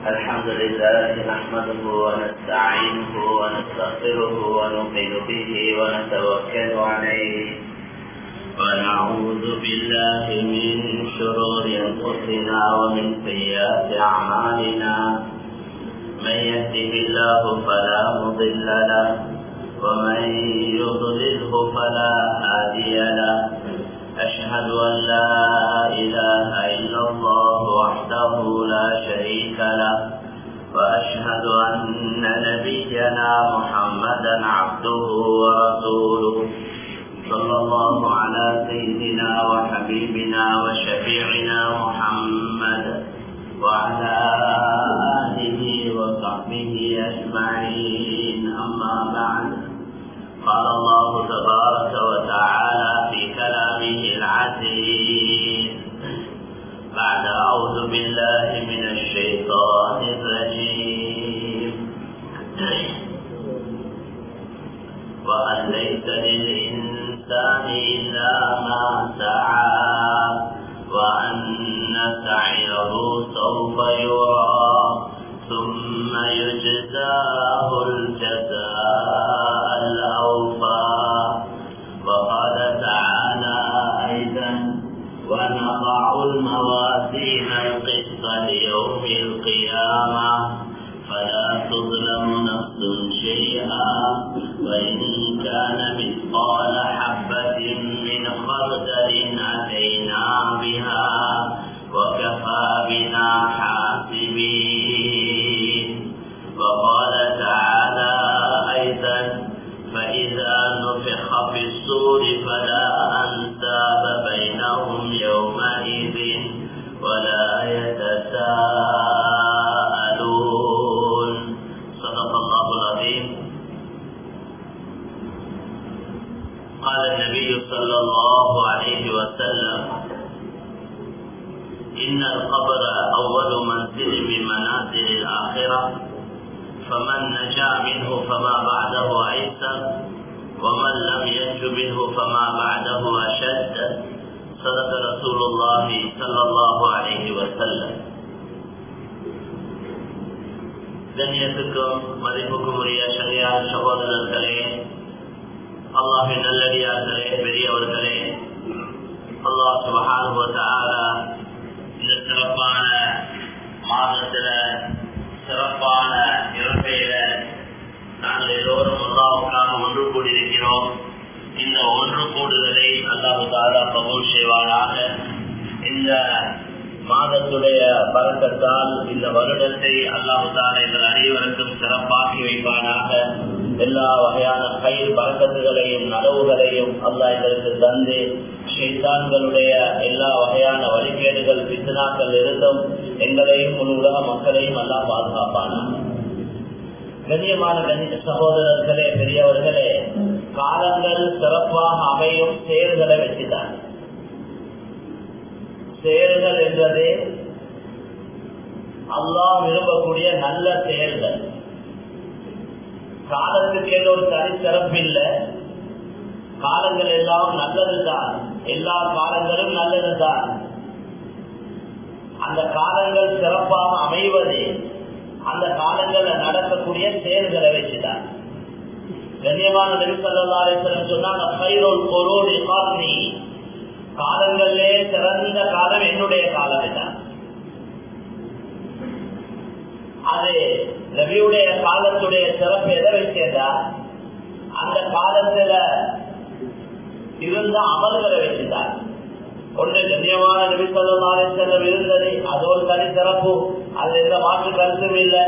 الحمد لله نحمده ونستعينه ونستغفره ونؤمن به ونتوكل عليه ونعوذ بالله من شرور أنفسنا ومن سيئات أعمالنا من يهده الله فلا مضل له ومن يضلله فلا هادي له أشهد أن لا إله إلا الله وحده لا شريك له وأشهد أن نبينا محمدا عبده ورسوله صلى الله على سيدنا وحبيبنا وشفيعنا محمد وعلى آله وصحبه أجمعين أما بعد قال الله تبارك وتعالى في كلامه العزيز بعد أعوذ بالله من الشيطان الرجيم وأن ليس للإنسان إلا ما سعى وأن سعيه سوف يرى ثم يجزاه الجزاء الأوفى وقال تعالى أيضا ونضع الموازين القسط ليوم القيامة فلا تظلم نفس شيئا وإن كان مثقال حبة من خردل أتينا بها وكفى بنا حاسبين وقال تعالى أيضا فإذا نفخ في الصور فلا أنساب بينهم يومئذ ولا يتساءلون صدق الله العظيم. قال النبي صلى الله عليه وسلم إن القبر أول منزل من منازل الآخرة فمن نجا منه فما بعده أيسر ومن لم ينج منه فما بعده أشد صدق رسول الله صلى الله عليه وسلم. கண்ணியத்துக்கும் மதிப்புக்கும் உரிய சரியான சகோதரர்களே, அல்லாஹ்வின் நல்லடியார்களே, பெரியவர்களே, அல்லாஹ் சுப்ஹானஹு வ தஆலா இந்த சிறப்பான மாதத்துல சிறப்பான இரவையில நாங்கள் எல்லோரும் அல்லாஹ்வுக்காக ஒன்று கூடியிருக்கிறோம். இந்த ஒன்று கூடுதலை அல்லாஹ் தஆலா கபூல் செய்வானாக. இந்த மாதத்துடைய பரக்கத்தால் இந்த வருடத்தை அல்லாஹ் தஆலா எங்கள் அனைவருக்கும் சிறப்பாக்கி வைப்பானாக. எல்லா வகையான கயிர் பரக்கத்துகளையும் நலவுகளையும் அல்லாஹ் எங்களுக்கு தந்து ஷைத்தான்களுடைய எல்லா வகையான வழிகேடுகள் பித்னாக்கள் இருந்தும் எங்களையும் முழு உலக மக்களையும் அல்லாஹ் பாதுகாப்பானாக. கண்ணியமான சகோதரர்களே, பெரியவர்களே, காலங்கள் சிறப்பாக அமையும் செயல்களை வச்சுதான். செயல்கள் என்றது அல்லாஹ் விரும்பக்கூடிய நல்ல செயல்கள். காலத்துக்கு ஒரு தனி சிறப்பு இல்லை. காலங்கள் எல்லாம் நல்லதுதான், எல்லா காலங்களும் நல்லதுதான். அந்த காலங்கள் சிறப்பாக அமைவது அந்த காலங்கள்ல நடக்கக்கூடிய செயல்களை வச்சுதான். கண்ணியமான நபி ஸல்லல்லாஹு அலைஹி வஸல்லம் சொன்னாங்க, கைருல் குரூனி கர்னி, காலங்களிலே சிறந்த காலம் என்னுடைய காலம் தான். அது நபியுடைய காலத்துடைய சிறப்பு எதை வச்சதா, அந்த காலத்துல இருந்த அமல்களை வச்சுதான். ஒன்று கண்ணியமான நபி ஸல்லல்லாஹு அலைஹி வஸல்லம் இருந்தது, அது ஒரு தனி சிறப்பு, அது எந்த மாற்று கருத்தும் இல்லை.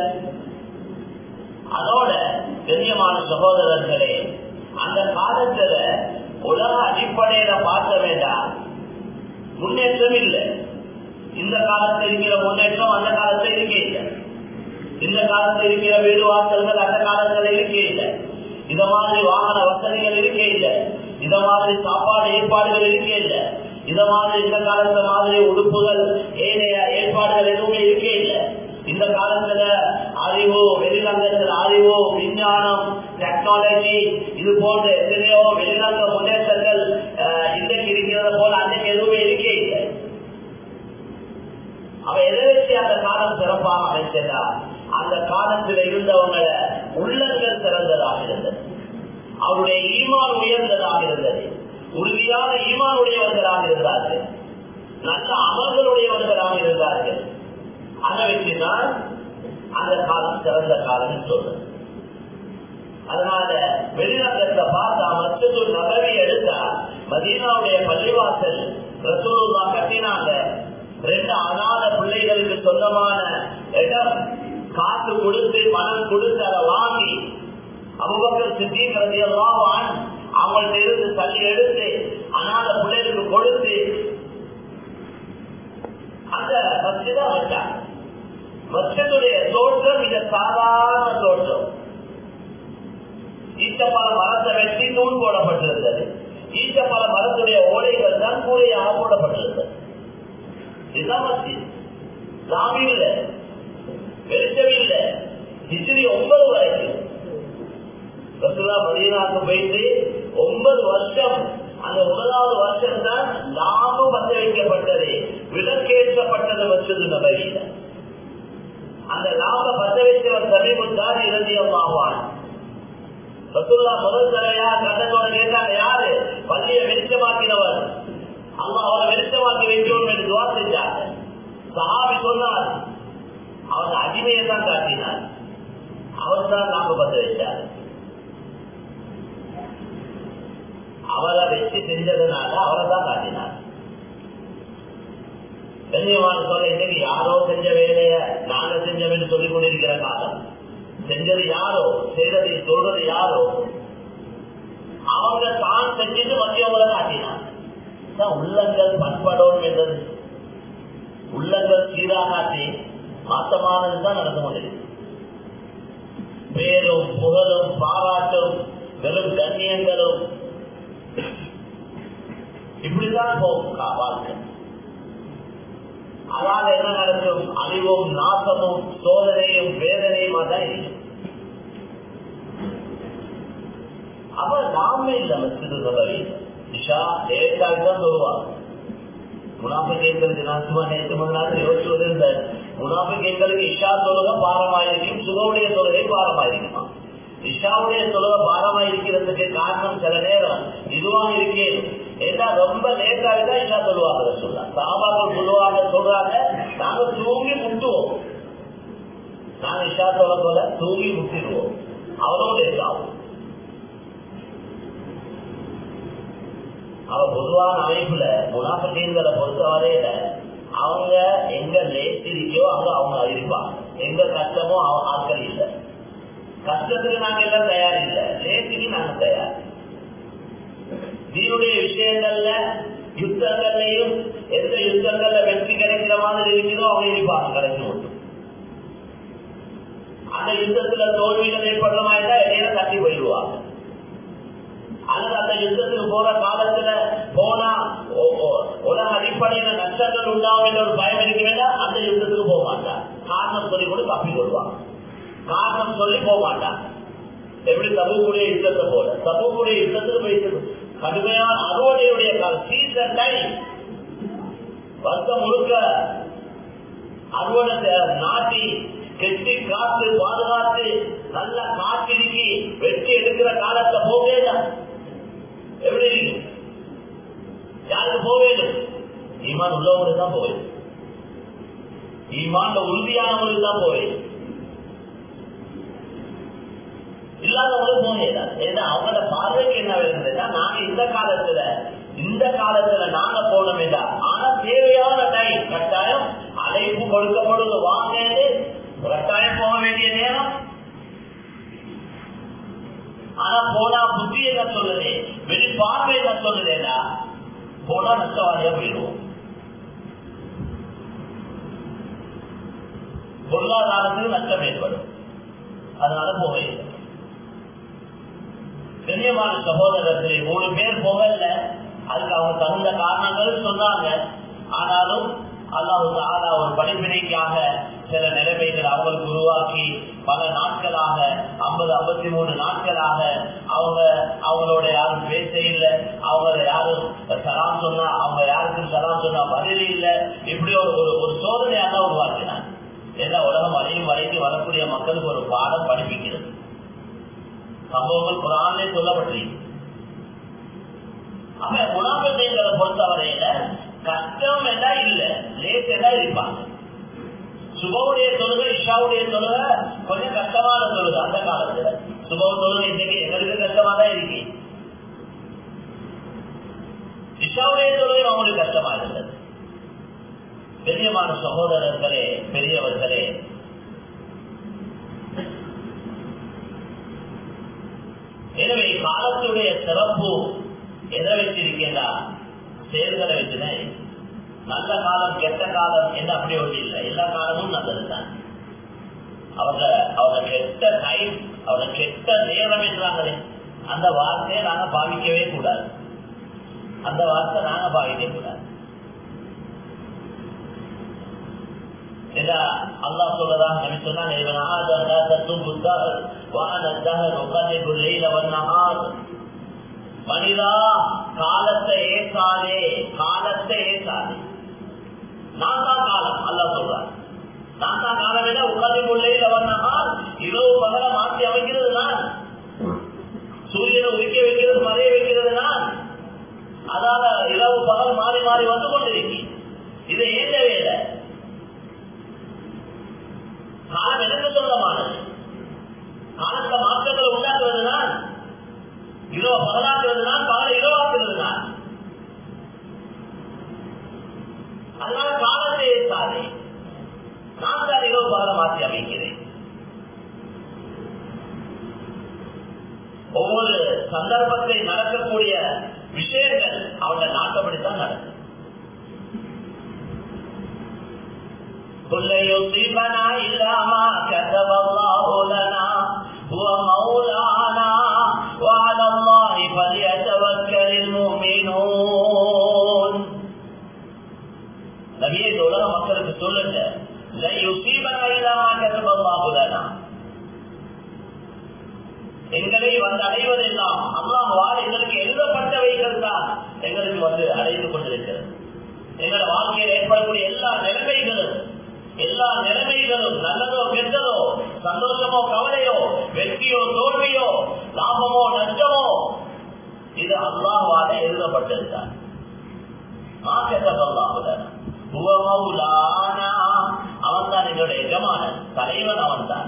அதோட கண்ணியமான சகோதரர்களே, அந்த காலத்துல உலக அடிப்படையில பார்க்க வேண்டாம், முன்னேற்றம் இல்லை. இந்த காலத்தில் இருக்கிற முன்னேற்றம் அந்த காலத்தில் இருக்கே இல்லை. இந்த காலத்தில் இருக்கிற வீடு வாசல்கள் அந்த காலத்துல இருக்கே இல்லை. இத மாதிரி வாகன வசதிகள் இருக்கே இல்லை. இத மாதிரி சாப்பாடு ஏற்பாடுகள் இருக்கே இல்லை. இத மாதிரி இந்த காலத்துல மாதிரி உடுப்புகள் ஏனைய ஏற்பாடுகள் எதுவுமே இருக்கே இல்லை. இந்த காலத்துல அறிவு, வெளிநாட்டுல அறிவு, விஞ்ஞானம், டெக்னாலஜி, இது போன்ற எத்தனையோ வெளிநாட்டு முன்னேற்றங்கள் இன்றைக்கு இருக்கிறத போல அன்றைக்கு எதுவுமே இருக்கே இல்லை. அவ எதை வச்சு அந்த காலம் சிறப்பா காலமாக அமைச்சதால் அந்த காலத்தில் இருந்தவங்கள உள்ளங்கள் சிறந்ததாக இருந்தது, அவருடைய ஈமான் உயர்ந்ததாக இருந்தது, உறுதியான ஈமான் உடையவர்களாக இருந்தார்கள், நல்ல அமல்களுடையவர்களாக இருந்தார்கள். அதை வச்சுதான் அந்த காலம் சிறந்த காலம் சொல்றது. அதனால வெளிநாட்டத்தை பார்த்தா மஸ்ஜிதுல் நபவி எடுத்தா மதீனாவுடைய பள்ளிவாசல் ரசூலுல்லாஹ் கட்டினாங்க. 2 அநாத பிள்ளைகளுக்கு சொந்தமான இடம் காசு கொடுத்து பணம் கொடுத்து அதை வாங்கி அபூபக்கர் சித்தீக் ரலியல்லாஹு அன்ஹு அவங்கள்ட்ட இருந்து தள்ளி எடுத்து அநாத பிள்ளைகளுக்கு கொடுத்து அந்த மஸ்ஜிதை வச்சாங்க. மஸ்ஜிதுடைய தோற்றம் மிக சாதாரண தோற்றம். ஈச்சப்பழ மரத்தை வெட்டி தூண் போடப்பட்டிருந்தது. ஈச்சப்பழ மரத்துடைய ஓடைகள் தான் கூரையாக போடப்பட்டிருந்தது. இதுதான் மஸ்ஜித். சாமி இல்லை, வெளிச்சம் இல்லை. ஹிஜ்ரி 9 வரைக்கும் ரசூலுல்லாஹ் மதீனாவுக்கு போயிட்டு 9 வருஷம். அந்த 9வது வருஷம் தான் லாபு பத்த வைக்கப்பட்டது, விலக்கேற்றப்பட்டது மஸ்ஜிது நபவியில. அந்த லாப பத்த வைத்தவர் சமீபத்தான் இரண்டியமாவான். ரசூலுல்லாஹ் முதல் தரையா கண்டத்தோட கேட்டாங்க, யாரு பள்ளியை வெளிச்சமாக்கினவர்? அல்லாஹ் அவரை வெளிச்சமாக்கி வைக்கணும் என்று துவா செஞ்சாங்க. சஹாபி சொன்னார், அவர் அடிமையை தான் காட்டினார், அவர் தான் லாப பத்த வச்சார். அவரை வச்சு செஞ்சதுனால அவரை தான் காட்டினார். கண்ணியமான சொல்ல, இன்னைக்கு யாரோ செஞ்ச வேலைய நாங்க செஞ்சோம்னு சொல்லிக் கொண்டிருக்கிற காலம். செஞ்சது யாரோ, செய்ததை சொல்றது யாரோ, அவங்க தான் செஞ்சுட்டு மத்தியவங்களை காட்டினார். உள்ளங்கள் பண்படணும் என்றது, உள்ளங்கள் சீராகாட்டி மாற்றமானதுதான் நடந்து கொண்டிருக்கு. பேரும் புகழும் பாராட்டும் வெறும் கண்ணியங்களும் இப்படிதான் போகும் வாழ்க்கை. அதனால என்ன நடக்கும்? அழிவும் நாசமும் சோதனையும் வேதனையுமா தான் இருக்கு. அப்ப நாம இல்ல மஸ்ஜிது நபவி இஷா லேட்டாக சொல்லுவாங்க. முனாஃபிகளுக்கு நான் சும்மா நேற்று முதலாவது யோசிச்சுவது இந்த முனாஃபிகளுக்கு இஷா தொழுகை பாரமாயிருக்கும், சுகவுடைய தொழுகை பாரமாயிருக்குமா? இஷாவுடைய தொழுகை பாரமாயிருக்கிறதுக்கு காரணம் சில நேரம் இதுவாக இருக்கேன். ஏன்னா ரொம்ப லேட்டாகதான் இஷா சொல்லுவாங்க. சாபாக்கள் சொல்லுவாங்க, சொல்றாங்க, நாங்க தூங்கி முட்டுவோம். நாங்க இஷா சொல்ல போல தூங்கி முட்டிடுவோம், அவரும் லேட் ஆகும். அவ பொதுவான அமைப்புல முனாஃபிகளை பொறுத்தவரையில அவங்க எங்க லேட் இருக்கோ அங்க அவங்க இருப்பாங்க. எங்க கஷ்டமோ ஆட்கள் இல்லை. கஷ்டத்துக்கு நாங்க எல்லாம் தயார் இல்லை, லேட்டுக்கு நாங்க தயார். தீனுடைய விஷயங்கள்ல யுத்தங்கள்லையும் எந்த யுத்தங்கள்ல வெற்றி கிடைக்கிற மாதிரி இருக்கிறதோ அவங்க இருப்பாங்க கடைசி மட்டும். அந்த யுத்தத்துல தோல்விகள் ஏற்படுற மாதிரி தான் இடையில தட்டி போயிடுவாங்க. அல்லது அந்த யுத்தத்துக்கு போற காலத்துல போனா உலக அடிப்படையில நஷ்டங்கள் உண்டாகும் என்ற ஒரு பயம் இருக்க வேண்டாம், அந்த யுத்தத்துக்கு போக மாட்டான். காரணம் சொல்லி கூட தப்பி கொள்வாங்க, காரணம் சொல்லி போக மாட்டான். எப்படி தபூக்குடைய யுத்தத்தை போல, தபூக்குடைய யுத்தத்துக்கு போயிட்டு கடுமையான அறுவடையுடைய காலம், சீசன் டைம், வருஷம் முழுக்க அறுவடை நாட்டி கெட்டி காத்து பாதுகாத்து நல்ல காற்றிருக்கி வெற்றி எடுக்கிற காலத்தை போவேன். எப்படி யாருக்கு போவேன்? ஈமான் உள்ளவங்களுக்கு தான் போவேன், ஈமான் உறுதியானவங்களுக்கு தான் போவேன், இல்லாதவங்களுக்கு போவேன். ஏன்னா அவங்களோட பார்வைக்கு என்ன இருந்ததுன்னா, நாங்க இந்த காலத்துல நாங்க போனோம் என்றா, ஆனா தேவையான டைம் கட்டாயம் அழைப்பு கொடுக்கப்படுவது வாங்க, கட்டாயம் போக வேண்டிய நேரம். ஆனா போனா புத்தி என்ன சொல்லுது, வெளிப்பார்வை என்ன சொல்லுதேடா, போனா நஷ்டவாதியா போயிடுவோம். பொருளாதாரத்துக்கு நஷ்டம் ஏற்படும், அதனால போக. கண்ணியமான சகோதரத்திலே 3 பேர் போகல, அதுக்கு அவங்க தகுந்த காரணங்கள் சொன்னாங்க. ஆனாலும் அல்லாஹ் ஒரு படிப்பினைக்காக சில நிலைமைகள் அவங்களுக்கு உருவாக்கி பல நாட்களாக 50-53 நாட்களாக அவங்களோட யாரும் பேச இல்லை, அவங்க யாரும் சலாம் சொன்னா அவங்க யாருக்கும் சலாம் சொன்னா பதில் இல்லை. இப்படி ஒரு சோதனையாக உருவாக்கினாங்க. எல்லா உலகம் அழியும் வரைக்கும் வரக்கூடிய மக்களுக்கு ஒரு பாடம் படிப்பிக்கிறது. சம்பவங்கள் குர்ஆனிலே சொல்லப்பட்டிருக்கு. அவன் முனாஃபிக்குகளை பொறுத்தவரையில கஷ்டம் எல்லாம் இல்ல, லேட் எல்லாம் இருப்பாங்க. சுபவுடைய தொழுகை இஷாவுடைய தொழுகை கொஞ்சம் கஷ்டமான தொழுகை. அந்த காலத்துல சுபவு தொழுகை இன்னைக்கு எங்களுக்கு கஷ்டமா தான் இருக்கு. இஷாவுடைய தொழுகை அவங்களுக்கு கஷ்டமா இருந்தது. பெரியமான சகோதரர்களே, பெரியவர்களே, எனவே காலத்துடைய சிறப்பு எதை வச்சிருக்கா? செயல்களை வச்சுதான். நல்ல காலம் கெட்ட காலம் என்ன அப்படி ஒன்று இல்லை. எல்லா காலமும் நல்லதுதான். அவங்க கெட்ட டைம், அவங்க கெட்ட நேரம் என்றாங்களே, அந்த வார்த்தையை நாங்க பாவிக்கவே கூடாது. அந்த வார்த்தை நாங்க பாவிக்க கூடாது. அல்லாஹ் சொல்லதான் நபி சொன்னாங்க, மனிதா காலத்தை ஏற்காதே, காலத்தை ஏற்காதே. நான் தான் காலம். அல்லாஹ் சொல்றான், நான் தான் காலம். என்ன உட்காந்து கொள்ளையில வந்தால் இரவு பகல மாற்றி அமைக்கிறது நான். சூரியனை உதிக்க வைக்கிறது, மறைய வைக்கிறது நான். அதால இரவு பகல் மாறி மாறி வந்து கொண்டிருக்கி. இது ஏந்த வேலை. காலம் எனக்கு சொந்தமானது. காலத்தை மாற்றங்களை உண்டாக்குவது நான். இரவு பகலாக்குறது நான், பகல இரவாக்குறது நான். அதனால காலத்தை ஏற்காதே, நான் தான் இரவு பகல மாற்றி அமைக்கிறேன். ஒவ்வொரு சந்தர்ப்பத்தை நடக்கக்கூடிய விஷயங்கள் அவங்க நாட்டப்படித்தான் நடக்கும். நபியே உலக மக்களுக்கு சொல்லுங்க, எங்களை வந்து அடைவதெல்லாம் அல்லாஹ்வால் எங்களுக்கு எழுதப்பட்டவைகள் தான் எங்களுக்கு வந்து அடைந்து கொண்டிருக்கிறது. எங்களோட வாழ்க்கையில் ஏற்படக்கூடிய எல்லா நிலைமைகளும் நல்லதோ கெட்டதோ, சந்தோஷமோ கவலையோ, வெற்றியோ தோல்வியோ, லாபமோ நஷ்டமோ, இது அல்லாஹ்வால எழுதப்பட்டிருக்கார். அவன் தான் எங்களுடைய எஜமானன், தலைவன் அவன் தான்.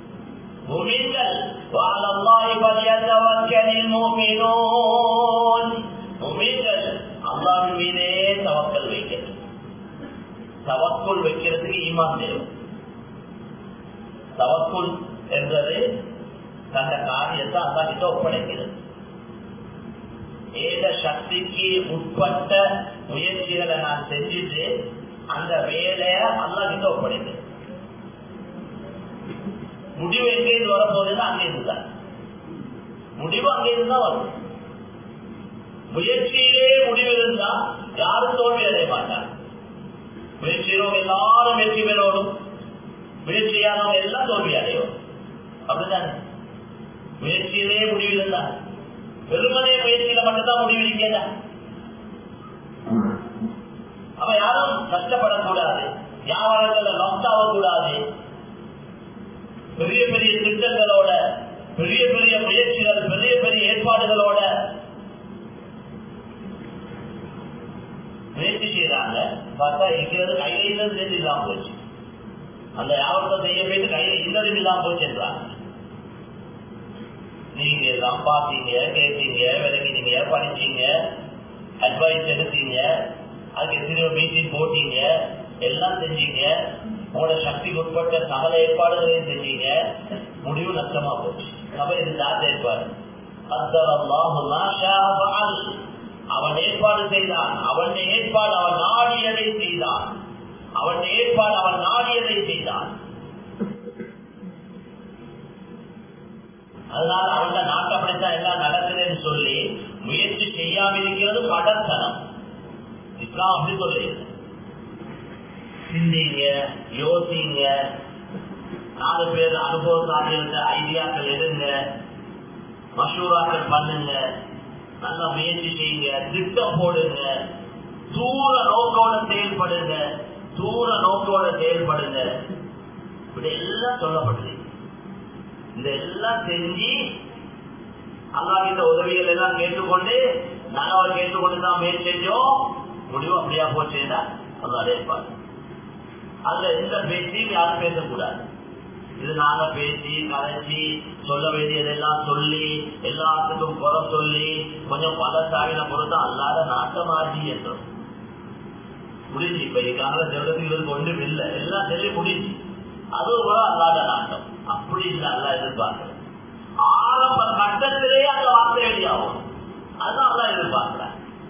அல்லாஹ்வின் மீதே தவக்கல் வைக்கிறது. தவக்குள் வைக்கிறதுக்கு ஈமான் தேவை. தவக்குள் என்றது தந்த காரியத்தை அல்லாஹ் கிட்ட ஒப்படைக்கிறது. ஏத சக்திக்கு உட்பட்ட முயற்சிகளை நான் செஞ்சுட்டு அந்த வேலைய அல்லாஹ் கிட்ட ஒப்படைக்கிறது. முடிவு எங்கேயிருந்து வரப்போகுதுன்னா அங்கே இருந்துதான். முடிவு அங்கே இருந்தா வரும். முயற்சியிலே முடிவு இருந்தா யாரும் தோல்வி அடைய மாட்டாங்க. முயற்சியிலும் எல்லாரும் வெற்றி பெறணும், முயற்சியானவங்க எல்லாம் தோல்வி அடையும். அப்படித்தானே? முயற்சியிலே முடிவு இருந்தா, வெறுமனே முயற்சியில மட்டும்தான் முடிவு இருக்கல. அப்ப யாரும் கஷ்டப்படக்கூடாது, வியாபாரங்கள்ல லாஸ் ஆகக்கூடாது. பெரிய பெரிய திட்டங்களோட, பெரிய பெரிய முயற்சிகள், பெரிய பெரிய ஏற்பாடுகளோட முயற்சி செய்யறாங்க. பார்த்தா இருக்கிறது கையில இல்லது இல்லாம போச்சு. அந்த வியாபாரத்தை செய்ய போயிட்டு கையில இல்லதும் இல்லாம போச்சுன்றாங்க. நீங்க எல்லாம் பார்த்தீங்க, கேட்டீங்க, விளங்கினீங்க, படிச்சீங்க, அட்வைஸ் எடுத்தீங்க, அதுக்கு எத்தனையோ மீட்டிங் போட்டீங்க, எல்லாம் செஞ்சீங்க, உங்களோட சக்திக்கு உட்பட்ட சகல ஏற்பாடுகளையும் செஞ்சீங்க, முடிவு நஷ்டமா போச்சு. அப்ப இது தாத்த ஏற்பாடு. அவன் ஏற்பாடு செய்தான், அவன் ஏற்பாடு அவன் நாடியதை செய்தான், அவன் ஏற்பாடு அவன் நாடியதை செய்தான். அதனால அவன் நாட்டப்படித்தான் எல்லாம் நடக்குதுன்னு சொல்லி முயற்சி செய்யாம இருக்கிறது கடத்தனம். இஸ்லாம் அப்படி சொல்லுது. சிந்திங்க, யோசிங்க, 4 பேர் அனுபவசாலிகள ஐடியாக்கள் எடுங்க, மஷூராக்கள் பண்ணுங்க, நல்லா முயற்சி செய்யுங்க, திட்டம் போடுங்க, தூர நோக்கோட செயல்படுங்க, தூர நோக்கோட செயல்படுங்க. இப்படி எல்லாம் சொல்லப்பட்டது. இந்த எல்லாம் செஞ்சு அல்லாஹ்வின் உதவிகள் எல்லாம் கேட்டுக்கொண்டு நாங்கள் கேட்டுக்கொண்டுதான் மேல் செஞ்சோம். முடிவு அப்படியா போச்சேன்னா அல்லாஹ் ஏற்பாடு. அதுல எந்த பேச்சையும் யாரும் பேசக்கூடாது. இது நாங்க பேசி கலைச்சி சொல்ல வேண்டியதெல்லாம் சொல்லி எல்லாத்துக்கும் குறை சொல்லி கொஞ்சம் பல சாவின பொறுத்தா அல்லாத நாட்டமாகி என்றோம் முடிஞ்சு. இப்ப இதுக்காக சொல்றதுக்கு ஒன்றும் இல்லை, எல்லாம் சொல்லி முடிஞ்சு. அது கூட அல்லாத நாட்டம். அப்படி இல்லை, அல்லா எதிர்பார்க்கிறது. ஆரம்ப கட்டத்திலேயே அந்த வார்த்தை வெளியாகும். அதுதான் அல்லா எதிர்பார்க்கிறார்.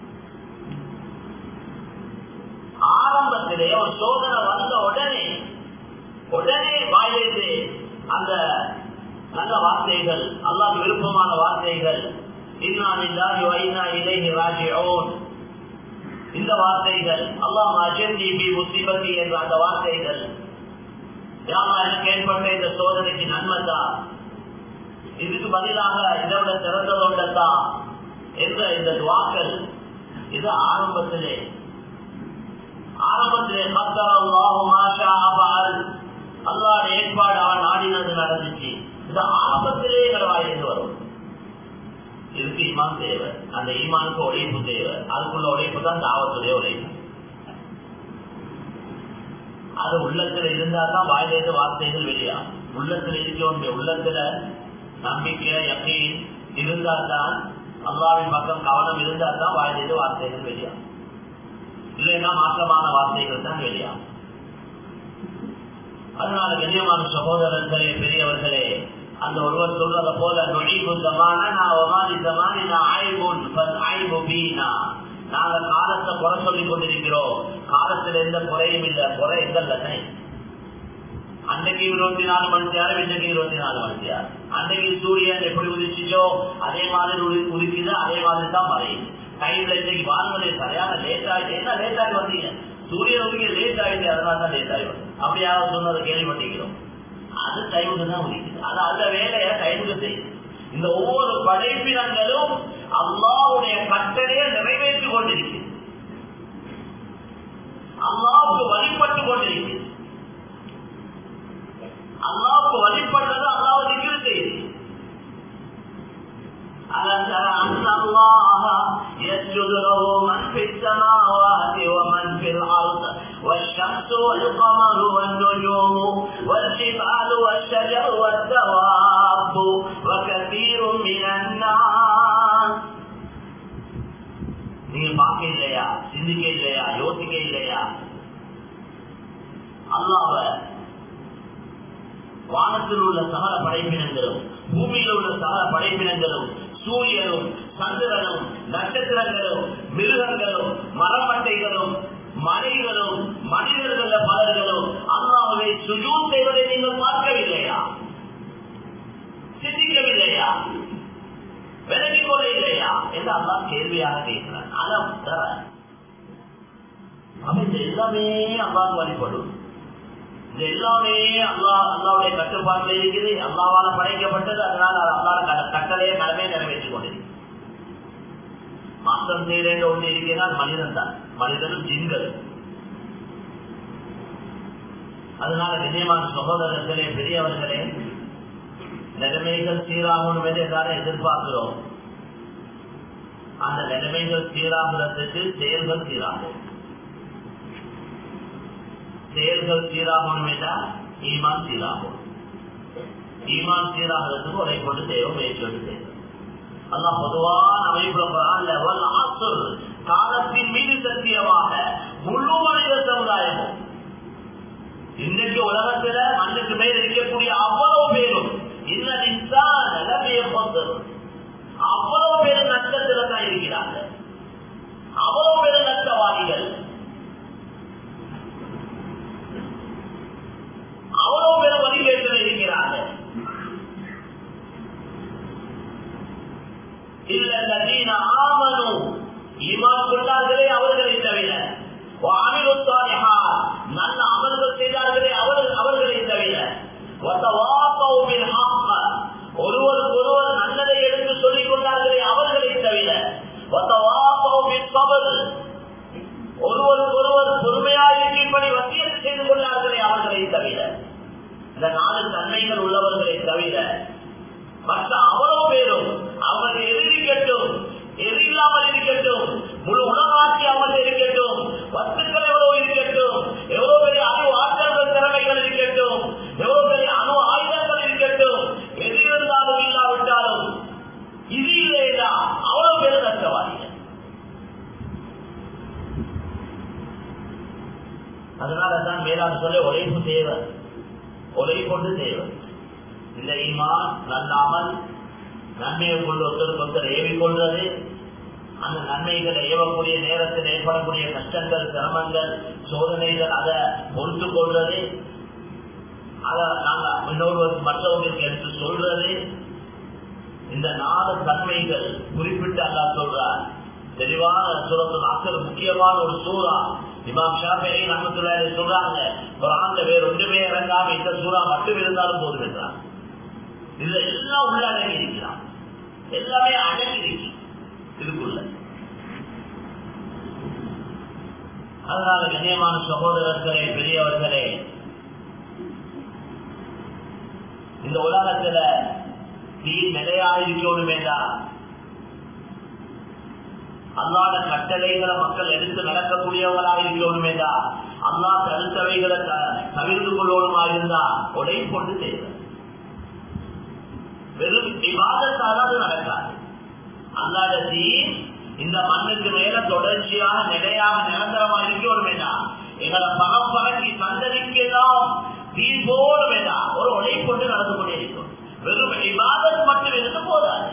ஆரம்பத்திலே ஒரு சோதனை வந்த உடனே வாயிலிருந்து அந்த நல்ல வார்த்தைகள், அல்லாஹ் விருப்பமான வார்த்தைகள், இன்னா லில்லாஹி வ இன்னா இலைஹி ராஜிஊன், இந்த வார்த்தைகள், அல்லாஹ் அஜ்ர்னி ஃபீ முஸீபத்தி என்ற அந்த வார்த்தைகள், யா அல்லாஹ் எனக்கு ஏற்பட்ட இந்த சோதனைக்கு நன்மைதா, இதுக்கு பதிலாக இதை விட சிறந்ததொண்டா என்ற இந்த துஆக்கள், இது ஆரம்பத்திலே கத்தரல்லாஹு மா ஷாஅ ஃபஅல், அல்லாஹ்வுடைய ஏற்பாடு அவன் நாடினது நடந்துச்சு. இது ஆரம்பத்திலே வாயிலிருந்து வரும். இதுக்கு ஈமான் தேவை. அந்த ஈமானுக்கு உழைப்பு தேவை. அதுக்குள்ள உழைப்பு தான் தாவத்துடைய உழைப்பு. அது உள்ளத்துல இருந்தா தான் வாயிலிருந்து வார்த்தைகள் வெளியாகும். உள்ளத்துல இருக்க உள்ளத்துல நம்பிக்கை யகீன் இருந்தா தான், அல்லாஹ்வின் பக்கம் கவனம் இருந்தா தான் வாயிலிருந்து வார்த்தைகள் வெளியாகும். இல்லைன்னா மாற்றமான வார்த்தைகள் தான் வெளியாகும். அதனால கண்ணியமான சகோதரர்களே, பெரியவர்களே, அந்த ஒருவர் சொல்றத போல நாங்க காலத்தை குறை சொல்லிக் கொண்டிருக்கிறோம். காலத்துல எந்த குறையும் இல்லை. குறை எங்கல்ல. அன்றைக்கு 24 மணி நேரம், இன்றைக்கு 24 மணி நேரம். அன்றைக்கு சூரியன் எப்படி உதிச்சுச்சோ அதே மாதிரி உதிக்குது, அதே மாதிரி தான் மறையுது. டைம்ல இன்னைக்கு வானொலி சரியான லேட் ஆயிடுச்சு. என்ன லேட் ஆகி வந்தீங்க? சூரியன் உதிக்க லேட் ஆயிடுச்சு, அதனால தான் லேட் ஆகி வந்து அப்படியாக சொன்னதை கேள்விப்பட்டிருக்கிறோம். அது டைமுக்கு தான் உதிக்குது. அது அந்த வேலையை டைமுக்கு செய்யுது. இந்த ஒவ்வொரு படைப்பினங்களும் அல்லாஹ்வுடைய கட்டளையை நிறைவேற்றிக் கொண்டிருக்கு. அல்லாஹ்வுக்கு வழிபட்டு கொண்டிருக்கு. அல்லாஹ்வுக்கு வழிபட்டது அல்லாஹ் திக்ர் செய்யுது. ألم تر أن الله يسجد له من في السماوات ومن في الأرض والشمس والقمر والنجوم والجبال والشجر والدواب وكثير من الناس. நீங்க பார்க்க இல்லையா? சிந்திக்க இல்லையா? யோசிக்க இல்லையா? அல்லாஹ்வ வானத்தில் உள்ள சகல படைப்பினங்களும் பூமியில் உள்ள சகல படைப்பினங்களும் சூரியனும் சந்திரனும் நட்சத்திரங்களும் மிருகங்களும் மரமட்டைகளும் மலைகளும் மனிதர்கள் பலர்களும் அல்லாஹ்வை சுஜூத் செய்வதை நீங்கள் பார்க்கவில்லையா? சிந்திக்கவில்லையா? விலகிக் கொள்ள இல்லையா என்று அல்லாஹ் கேள்வியாக கேட்கிறான். அலம் தர அமைந்த எல்லாமே அல்லாஹ் வழிபடும். இது எல்லாமே அல்லாஹ்வுடைய கட்டுப்பாட்டில் இருக்குது. அல்லாஹ்வால படைக்கப்பட்டது. அதனால அல்லாஹ் கட்டளையை கடமையை நிறைவேற்றிக் கொண்டிருக்கு. மாற்றம் செய்ய ஒன்று இருக்கிறார் மனிதன் தான். மனிதனும் ஜின்கள். அதனால கண்ணியமான சகோதரர்களே, பெரியவர்களே, நிலைமைகள் சீராகணும் என்று எல்லாரும் எதிர்பார்க்கிறோம். அந்த நிலைமைகள் சீராகிறதுக்கு செயல்கள் சீராகும். செயல்கள் சீராகணும் என்றால் ஈமான் சீராகும். ஈமான் சீராகிறதுக்கு ஒரே கொண்டு தேவை, முயற்சி தேவை. அல்லாஹ் பொதுவான அமைப்புல காலத்தின் மீது சத்தியமாக முழு மனித சமுதாயமும் இன்றைக்கு உலகத்துல மண்ணுக்கு மேல் இருக்கக்கூடிய அவ்வளவு பேரும் அவ்வளவு பேரும் நஷ்டத்துல தான் இருக்கிறார்கள். அவ்வளவு பேரும் நஷ்டவாதிகள். அவ்வளவு பேரும் வழிகேட்டில் இருக்கிறார்கள். இல்லல்லதீன ஆமனு, ஈமான் கொண்டார்களே அவர்களை தவிர, வஅமிலு ஸாலிஹாத், நல்ல அமல்கள் செய்தார்களே அவர்களை தவிர, வதவாஸவு பில் ஹக், ஒருவருக்கொருவர் நல்லதை எடுத்து சொல்லிக் கொண்டார்களே அவர்களை தவிர, வதவாஸவு பில் ஸப்ர், ஒருவருக்கொருவர் பொறுமையாக இருக்கின்றபடி வசியத்து செய்து கொண்டார்களே அவர்களை தவிர. இந்த 4 தன்மைகள் உள்ளவர்களை தவிர மற்ற அவ்வளவு பேரும் அவர்கள் எதிர்க்கட்டும், எதிரில்லாமல் இருக்கட்டும், முழு உலகாட்சி அவர்கள் இருக்கட்டும், வஸ்துக்கள் எவ்வளவு இருக்கட்டும், எவ்வளவு பெரிய அணு ஆற்றல்கள் திறமைகள் இருக்கட்டும், எவ்வளவு பெரிய அணு ஆயுதங்கள் இருக்கட்டும், எது இருந்தாலும் இல்லாவிட்டாலும் இது இல்லையா அவ்வளவு பேர் நஷ்டவாதிகள். அதனாலதான் மேலான சொல்ல உழைப்பு தேவை, உழைப்பொண்டு தேவை. இந்த ஈமான் நல்லாமல் நன்மையை கொண்டு ஒருத்தர் ஏவிக்கொள்வது, அந்த நன்மைகளை ஏவக்கூடிய நேரத்தில் ஏற்படக்கூடிய கஷ்டங்கள், சிரமங்கள், சோதனைகள் அதை பொறுத்து கொள்வது, அதை நாங்கள் இன்னொருவருக்கு மற்றவங்களுக்கு எடுத்து சொல்றது, இந்த 4 தன்மைகள் குறிப்பிட்டு அல்லாஹ் சொல்றார். தெளிவான சூரத்துல் அஸ்ர் முக்கியமான ஒரு சூரா. இமாம் ஷாஃபிஈ ரஹ்மத்துல்லாஹி அலைஹி சொல்றாங்க, குர்ஆன்ல வேற ஒன்றுமே இறங்காம இந்த சூரா மட்டும் இருந்தாலும் போதும் என்றார். இதுல எல்லாம் உள்ளடங்கி இருக்கிறான், எல்லாமே அடங்கி இருக்கு இதுக்குள்ள. அதனால கண்ணியமான சகோதரர்களே, பெரியவர்களே, இந்த உலகத்துல நீ நிலையாக இருக்கணும் என்றால் அல்லாத கட்டளைகளை மக்கள் எடுத்து நடக்கக்கூடியவர்களாக இருக்கணும் என்றால் அல்லாஹ் தடுத்தவைகளை தவிர்த்து கொள்ளணுமா இருந்தா உழைப்பொண்டு தேவை. வெறும் விவாதத்தால் அது நடக்காது. அல்லாத தீன் இந்த மண்ணுக்கு மேல தொடர்ச்சியாக நிலையாக நிரந்தரமா இருக்கணும் வேண்டாம். எங்களை பரம்பரைக்கு சந்ததிக்கெல்லாம் தீன் போட வேண்டாம். ஒரு உழைப்பொண்டு நடந்து கொண்டே இருக்கும். வெறும் விவாதம் மட்டும் இருந்து போதாது.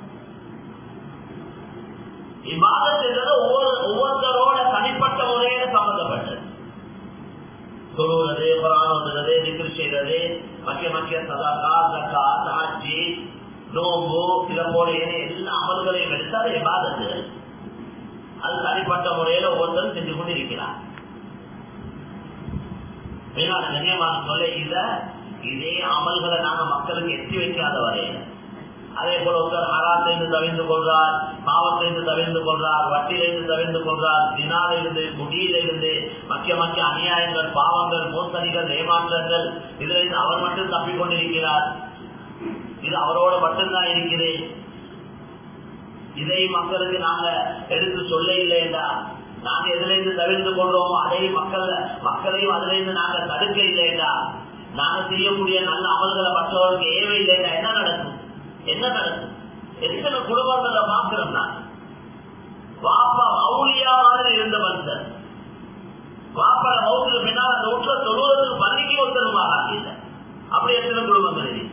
இபாதத் என்பது ஒவ்வொருத்தரோட தனிப்பட்ட முறையில சம்பந்தப்பட்டது. தொழுவது, குர்ஆன் ஓதுவது, திக்ர் செய்வது, மக்கிய சதகா, ஜகாத், ஹஜ், நோம்பு, இத போல எல்லா அமல்களையும் எடுத்து அது இபாதத்து. அது தனிப்பட்ட முறையில ஒவ்வொருத்தரும் செஞ்சு கொண்டு இருக்கிறார். கண்ணியமான சொல்ல இதே அமல்களை நாங்க மக்களுக்கு எட்டி வைக்காத வரையில, அதே போல ஒருத்தர் ஹராத்திலிருந்து தவிர்த்து கொள்றார், பாவத்திலிருந்து தவிர்த்து கொள்றார், வட்டியிலிருந்து தவிர்த்து கொள்றார், தினாலிருந்து, குடியிலிருந்து, மக்கிய அநியாயங்கள், பாவங்கள், மோசடிகள், ஏமாற்றங்கள், இதிலிருந்து அவர் மட்டும் தப்பிக்கொண்டிருக்கிறார். இது அவரோட மட்டும்தான் இருக்குது. இதை மக்களுக்கு நாங்க எடுத்து சொல்ல இல்லையா? நாங்க எதிலிருந்து தவிர்த்து கொள்றோமோ அதையும் மக்களையும் அதிலிருந்து நாங்க தடுக்க இல்லையா? நாங்க செய்யக்கூடிய நல்ல அமல்களை மற்றவர்களுக்கு ஏவே இல்லையா? என்ன நடக்கும்? எத்தனை குடும்பங்களை பார்க்கிறோம். நான் வாப்பா மௌலியா மாதிரி இருந்த மனுஷன், வாப்பா மௌத்துக்கு பின்னால் அந்த வீட்டுல தொழுவதற்கு பள்ளிக்கு ஒருத்தருமாக இல்லை. அப்படி எத்தனை குடும்பங்கள் இருக்கு?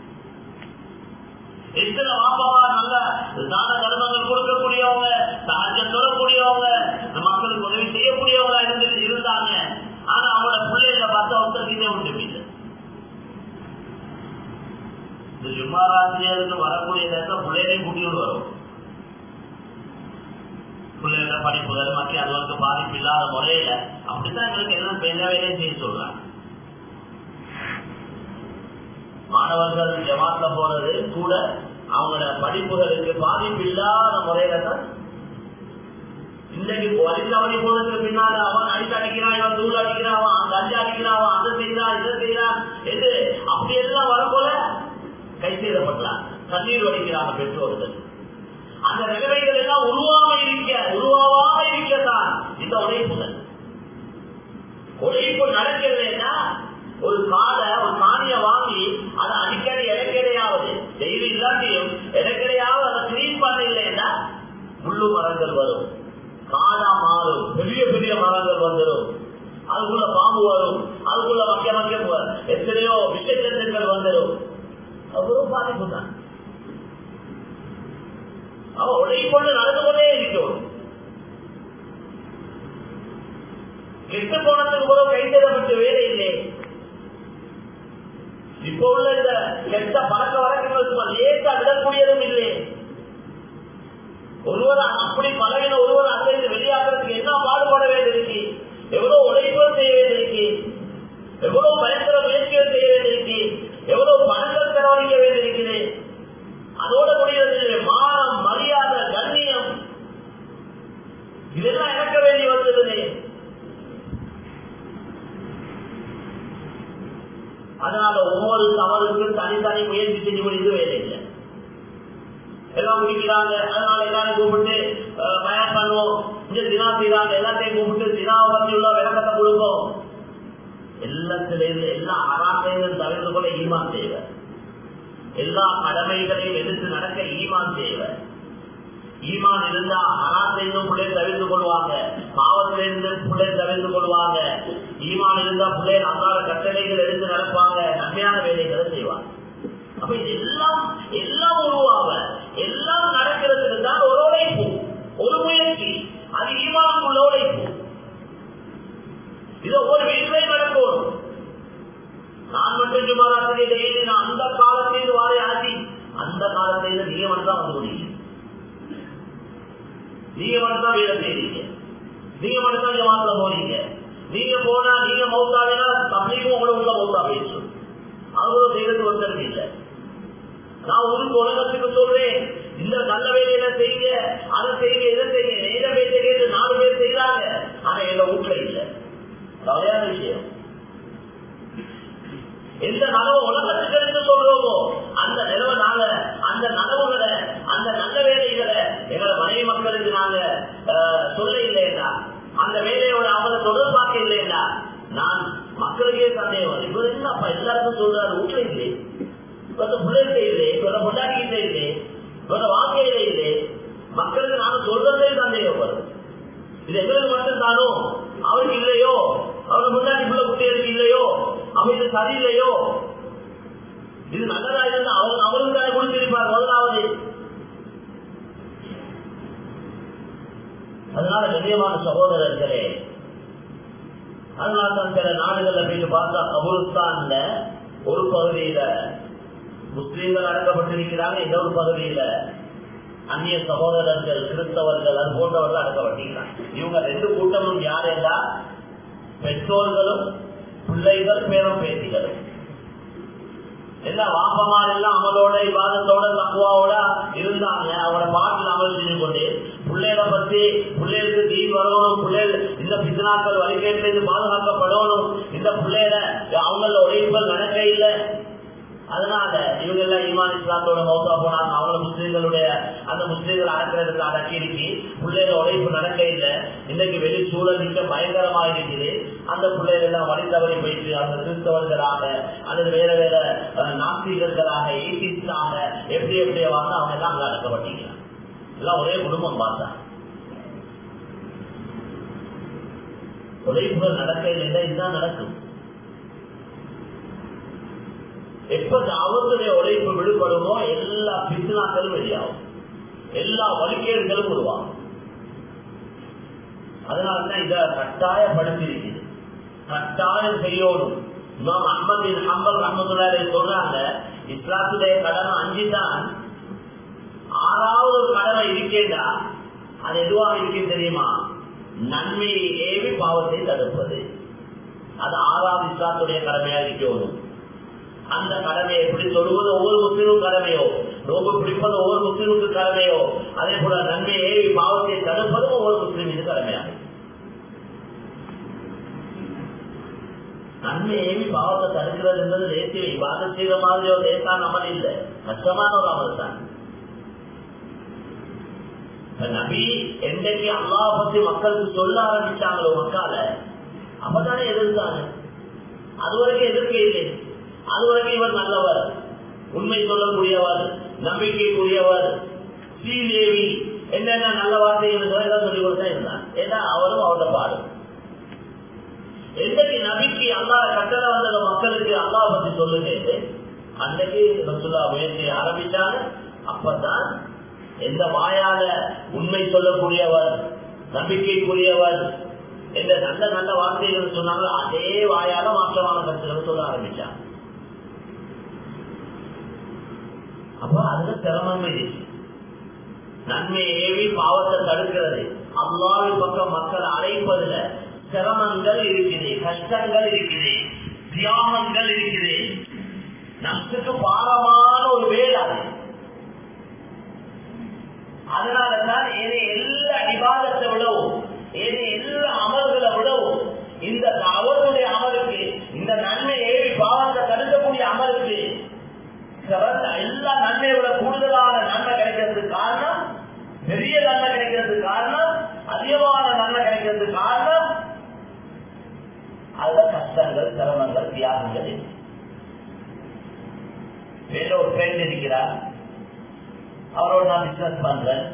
எத்தனை வாப்பாவா நல்ல தான தர்மங்கள் கொடுக்கக்கூடியவங்க, தாஜம் சொல்லக்கூடியவங்க, மக்களுக்கு உதவி செய்யக்கூடியவங்களா இருந்தாங்க. ஆனா அவங்களோட பிள்ளைகளை பார்த்தா ஒருத்தருக்கே ஒன்றும் இல்லை. இந்த ஜும்மாராத்திரியாருக்கு வரக்கூடிய நேரத்தில் பிள்ளைகளையும் கூட்டிட்டு வரும். பிள்ளைகள படிப்புகள் மக்கள் அதுவரைக்கும் பாதிப்பு இல்லாத முறையில அப்படித்தான் எங்களுக்கு எல்லாம் வேலையும் செய்ய சொல்றாங்க. மாணவர்கள் ஜமாத்ல போறது கூட அவங்களோட படிப்புகளுக்கு பாதிப்பு இல்லாத முறையில தான். இன்றைக்கு வலித்தவணி போனதுக்கு பின்னால அவன் அடித்து அடிக்கிறான், இவன் தூள் அடிக்கிறான், அவன் அந்த அஞ்சு அடிக்கிறான், அவன் அதை செய்யறான், இதை செய்யறான், எது அப்படி எல்லாம் வரப்போல கை செய்யப்பட்டான், கண்ணீர் வடிக்கிறாங்க பெற்றோர்கள். அந்த நிலைமைகள் எல்லாம் உருவாவாக இருக்கத்தான் இந்த உழைப்புகள். உழைப்பு நடக்கிறதுனா ஒரு காணியை வாங்கி அதை அடிக்கடி இடைக்கிடையாவது டெய்லி இல்லாட்டியும் இடைக்கிடையாவது அதை கிளீன் பண்ண இல்லைன்னா முள்ளு மரங்கள் வரும், காடா மாறும், பெரிய பெரிய மரங்கள் வந்துடும், அதுக்குள்ள பாம்பு வரும், அதுக்குள்ள மக்கிய எத்தனையோ விஷயங்கள் வந்துடும். அவ்வளவு பாதிப்பு தான். அவன் உழைக்கொண்டு நடந்து கொண்டே இருக்கணும். கெட்டு போனதுக்கு கூட கைத்தேடப்பட்ட வேலை இல்லை. இப்ப உள்ள இந்த கெட்ட பழக்க வழக்கங்கள் லேசா விடக்கூடியதும் இல்லை. ஒருவர் அப்படி பழகின ஒருவர் அந்த வெளியாகிறதுக்கு என்ன பாடுபட வேண்டியிருக்கு, எவ்வளவு உழைப்புகள் செய்ய வேண்டியிருக்கு, எவ்வளவு பயங்கர முயற்சிகள் செய்ய வேண்டியிருக்கு, எவ்வளவு பணங்கள் செலவழிக்க வேண்டியிருக்கிறது. அதோட முடியவில்லை மானம், மரியாதை, கண்ணியம் இதெல்லாம் இழக்க வேண்டி வந்தது. அதனால தாவத்துக்கு அமலுக்கு தனித்தனி முயற்சி செஞ்சு முடிந்து வேலை இல்லை. எல்லாம் முடிக்கிறாங்க, அதனால எல்லாரும் கூப்பிட்டு பயன் பண்ணுவோம். இங்க தினா செய்யறாங்க, எல்லாத்தையும் கூப்பிட்டு தினாவை பற்றி உள்ள விளக்கத்தை கொடுப்போம். எல்லாத்திலிருந்து எல்லா அராத்தையும் தவிர்த்து கொள்ள ஈமான் தேவை. எல்லா கடமைகளையும் எதிர்த்து நடக்க ஈமான் தேவை. ஈமான் இருந்தா அராத்தையும் பிள்ளைகள் தவிர்த்து கொள்வாங்க, பாவத்திலிருந்து பிள்ளைகள் தவிர்த்து கொள்வாங்க. ஈமான் இருந்தா பிள்ளைகள் அல்லாத கட்டளைகள் எடுத்து நடப்பாங்க, நன்மையான வேலைகளை செய்வாங்க. அப்ப இது எல்லாம் உருவாக எல்லாம் நடக்கிறதுக்கு தான் ஒரு உழைப்பு, ஒரு முயற்சி. அது ஈமான் உள்ள உழைப்பு. இது ஒவ்வொரு வீட்டிலையும் நடக்கும். நான் மட்டும் சுமாராத்திரி டெய்லி நான் அந்த காலத்திலிருந்து வாழை ஆகி அந்த காலத்திலிருந்து நீங்க மட்டும் வந்து முடியும். நீங்க மட்டும்தான் வேலை செய்றீங்க, நீங்க மட்டும்தான் ஜமாத்துல போறீங்க. நீங்க போனா நீங்க மௌத்தாவினா தம்பிக்கும் உங்களை உள்ள மௌத்தா பேசும். அவங்களும் செய்யறது ஒருத்தருக்கு இல்லை. நான் ஒரு உலகத்துக்கு சொல்றேன், இந்த நல்ல வேலையில செய்யுங்க, அதை செய்யுங்க, இதை செய்யுங்க. நேர பேச கேட்டு 4 பேர் செய்யறாங்க, ஆனா எங்க வீட்டுல இல்லை. கவலையான விஷயம். எந்த நனவு உலகத்துக்கு எடுத்து சொல்றோமோ அந்த நிலவை நாங்க அந்த நனவுகளை அந்த நல்ல வேலைகளை எங்களை மனைவி மக்களுக்கு நாங்க சொல்ல இல்லையா, அந்த வேலையோட அவங்களை தொடர்பாக்க இல்லையா, நான் மக்களுக்கே சந்தேகம். இவர் என்னப்பா எல்லாருக்கும் சொல்றாரு, வீட்டுல இல்லை, இவர பிள்ளைகிட்ட இல்லை, இவர பொண்டாட்டிகிட்ட இல்லை, இவர வாழ்க்கையில இல்லை. மக்களுக்கு நானும் சொல்றதே சந்தேகப்படும். இது எங்களுக்கு மட்டும்தானோ, அவருக்கு இல்லையோ, அவங்க முன்னாடி உள்ள குட்டிகளுக்கு இல்லையோ, அவன் இது சரியில்லையோ, இது நல்லதா இருந்தா அவங்களுக்கு தானே கொடுத்திருப்பார் முதலாவது. அதனால கண்ணியமான சகோதரர்களே, அதனால்தான் சில நாடுகள்ல போயிட்டு பார்த்தா கபூர்ஸ்தான்ல ஒரு பகுதியில முஸ்லீம்கள் அடக்கப்பட்டிருக்கிறாங்க, இன்னொரு பகுதியில அந்நிய சகோதரர்கள் கிறிஸ்தவர்கள் அது போன்றவர்கள் அடக்கப்பட்டிருக்கிறாங்க. இவங்க 2 கூட்டமும் யார் என்றால் பெற்றோர்களும் பிள்ளைகள் பேரும் பேத்திகளும். எல்லா வாப்பமார் எல்லாம் அமலோட விவாதத்தோட தக்குவாவோட இருந்தாங்க. அவங்களோட பாட்டில் அமல் செஞ்சு கொண்டு பிள்ளைகளை பத்தி பிள்ளைகளுக்கு தீன் வரணும், பிள்ளைகள் இந்த பித்னாக்கள் வழிகேட்டிலிருந்து பாதுகாக்கப்படணும், இந்த பிள்ளைகளை அவங்கள உழைப்புகள் நடக்க இல்லை. அதனால இவங்க எல்லாம் ஈமான் இஸ்லாத்தோட மௌத்தா போனாங்க. அவங்கள முஸ்லீம்களுடைய அந்த முஸ்லீம்கள் அடக்கிறதுக்கு அடக்கி பிள்ளைகள் உழைப்பு நடக்க இல்லை. இன்னைக்கு வெளி சூழல் மிக பயங்கரமாக இருக்குது. அந்த பிள்ளைகள் எல்லாம் வழி தவறி போயிட்டு அவங்க கிறிஸ்தவர்களாக அல்லது வேற வேற நாஸ்திகர்களாக ஏசிஸ்டாக எப்படி வாங்க அவங்க எல்லாம் அங்க அடக்கப்பட்டீங்க. எல்லாம் ஒரே குடும்பம் பார்த்தா உழைப்புகள் நடக்க இல்லை. இதுதான் நடக்கும். எப்ப அவர்களுடைய உழைப்பு விடுபடுமோ எல்லா பித்னாக்களும் வெளியாகும், எல்லா வழிகேடுகளும் உருவாகும். அதனாலதான் இதை கட்டாயப்படுத்தியிருக்கிறது, கட்டாயம் செய்யணும். இமாம் அஹ்மத் பின் ஹம்பல் ரஹ்மத்துல்லாஹி சொல்றாங்க, இஸ்லாத்துடைய கடமை 5 தான். 6வது ஒரு கடமை இருக்கேண்டா அது எதுவாக இருக்கு தெரியுமா? நன்மையை ஏவி பாவத்தை தடுப்பது. அது 6வது இஸ்லாத்துடைய கடமையா இருக்கணும். அந்த கடமையை எப்படி சொல்லுவது ஒவ்வொரு முஸ்லிமும் கடமையோ, நோம்பு பிடிப்பது ஒவ்வொரு முஸ்லிமுக்கு கடமையோ, அதே போல நன்மையை பாவத்தை தடுப்பதும் ஒவ்வொரு முஸ்லிமுக்கு கடமையாகும். நன்மையை பாவத்தை தடுக்கிறது என்பது தேசிய விவாதம் செய்த மாதிரி ஒரு லேசான அமல் இல்லை, கஷ்டமான ஒரு அமல் தான். நபி என்றைக்கு அல்லாஹ் பத்தி மக்களுக்கு சொல்ல ஆரம்பிச்சாங்களோ மக்கால, அப்பதானே எதிர்த்தாங்க. அதுவரைக்கும் எதிர்க்க இல்லை. அதுவரைக்கும் இவர் நல்லவர், உண்மை சொல்லக்கூடியவர், நம்பிக்கைக்குரியவர், ஸ்ரீதேவி என்னென்ன நல்ல வார்த்தைகள் சொல்லிக் கொடுத்தா இருந்தார். ஏன்னா அவரும் அவரோட பாடும். என்றைக்கு நபிக்கு அல்லாஹ் கட்டளை வந்த மக்களுக்கு அல்லாஹ் பத்தி சொல்லுங்க, அன்றைக்கு ரசூலுல்லாஹ் முயற்சியை ஆரம்பிச்சாங்க. அப்பதான் எந்த வாயால உண்மை சொல்லக்கூடியவர், நம்பிக்கைக்குரியவர் என்ற நல்ல நல்ல வார்த்தைகள் சொன்னாங்களோ அதே வாயால மாற்றமான கருத்துக்களை சொல்ல ஆரம்பிச்சாங்க. அப்ப அதுல சிரமம் இருக்கு. நன்மை ஏவி பாவத்தை தடுக்கிறது, அல்லாஹ்வின் பக்கம் மக்கள் அழைப்பதில் சிரமங்கள் இருக்குது, கஷ்டங்கள் இருக்குது, தியாகங்கள் இருக்குது, நஷ்டத்துக்கு பாரமான ஒரு வேலை அது. அதனாலதான் எல்லா இபாதத்தை விடவும் எல்லா அமல்களை விடவும் இந்த அவருடைய அமலுக்கு, இந்த நன்மை ஏவி பாவத்தை தடுக்கக்கூடிய அமலுக்கு தியாகங்கள் இருக்கு. வேற ஒரு ஃப்ரெண்ட் இருக்கிறார், அவரோட நான் பிசினஸ் பண்றேன்.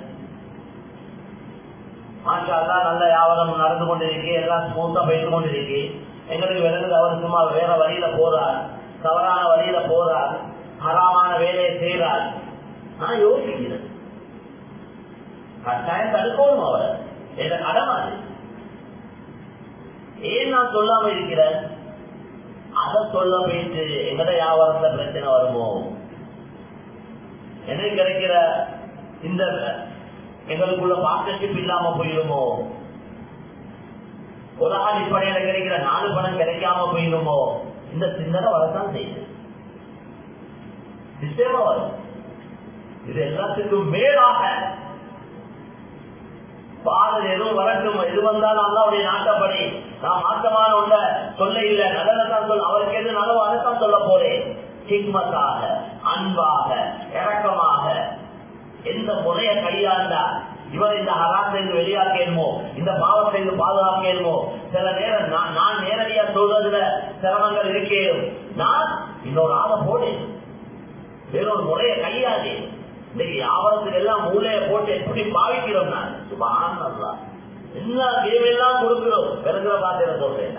மாஷா அல்லாஹ் நல்ல வியாபாரம் நடந்து கொண்டிருக்கு, எல்லாம் ஸ்மூத்தா போயிட்டு கொண்டிருக்கு. எங்களுக்கு விளங்குது அவர் சும்மா வேற வழியில போறார், தவறான வழியில போறார், ஹராமான வேலையை செய்யறார். நான் யோசிக்கிறேன், கட்டாயம் தடுக்கணும் அவரை, வேற கடமாது. ஏன் நான் சொல்லாம இருக்கிறேன்? அதை சொல்ல போயிட்டு எங்கட வியாபாரத்துல பிரச்சனை வருமோ, எனக்கு கிடைக்கிற இந்த எங்களுக்குள்ள பார்ட்னர்ஷிப் இல்லாம போயிடுமோ, உலக அடிப்படையில கிடைக்கிற 4 பணம் கிடைக்காம போயிடுமோ, இந்த சிந்தனை வரத்தான் செய்யுது, நிச்சயமா வரும். இது எல்லாத்துக்கும் மேலாக பாடல் எதுவும் வரட்டும், எது வந்தாலும் அல்லாஹ்வுடைய நாட்டப்படி நான் மாற்றமான ஒன்ற சொல்ல இல்லை, நல்லதான் சொல்ல, அவருக்கு எது நல்லவோ அதைத்தான் சொல்ல போறேன். ஹிக்மத்தாக, அன்பாக, இரக்கமாக எந்த முறையை கையாண்டா இவர் இந்த ஹராத்திலிருந்து வெளியாக்கணுமோ, இந்த பாவத்திலிருந்து பாதுகாக்கணுமோ. சில நேரம் நான் நேரடியா சொல்றதுல சிரமங்கள் இருக்கேன், நான் இன்னொரு ஆளை போனேன், வேறொரு முறையை கையாண்டே. இன்னைக்கு வியாபாரத்துக்கு எல்லாம் மூளையை போட்டு எப்படி பாவிக்கிறோம், நான் சுபஹானல்லாஹ் எல்லா கேம் எல்லாம் கொடுக்கிறோம். பிறகுற பாத்திர சொல்றேன்,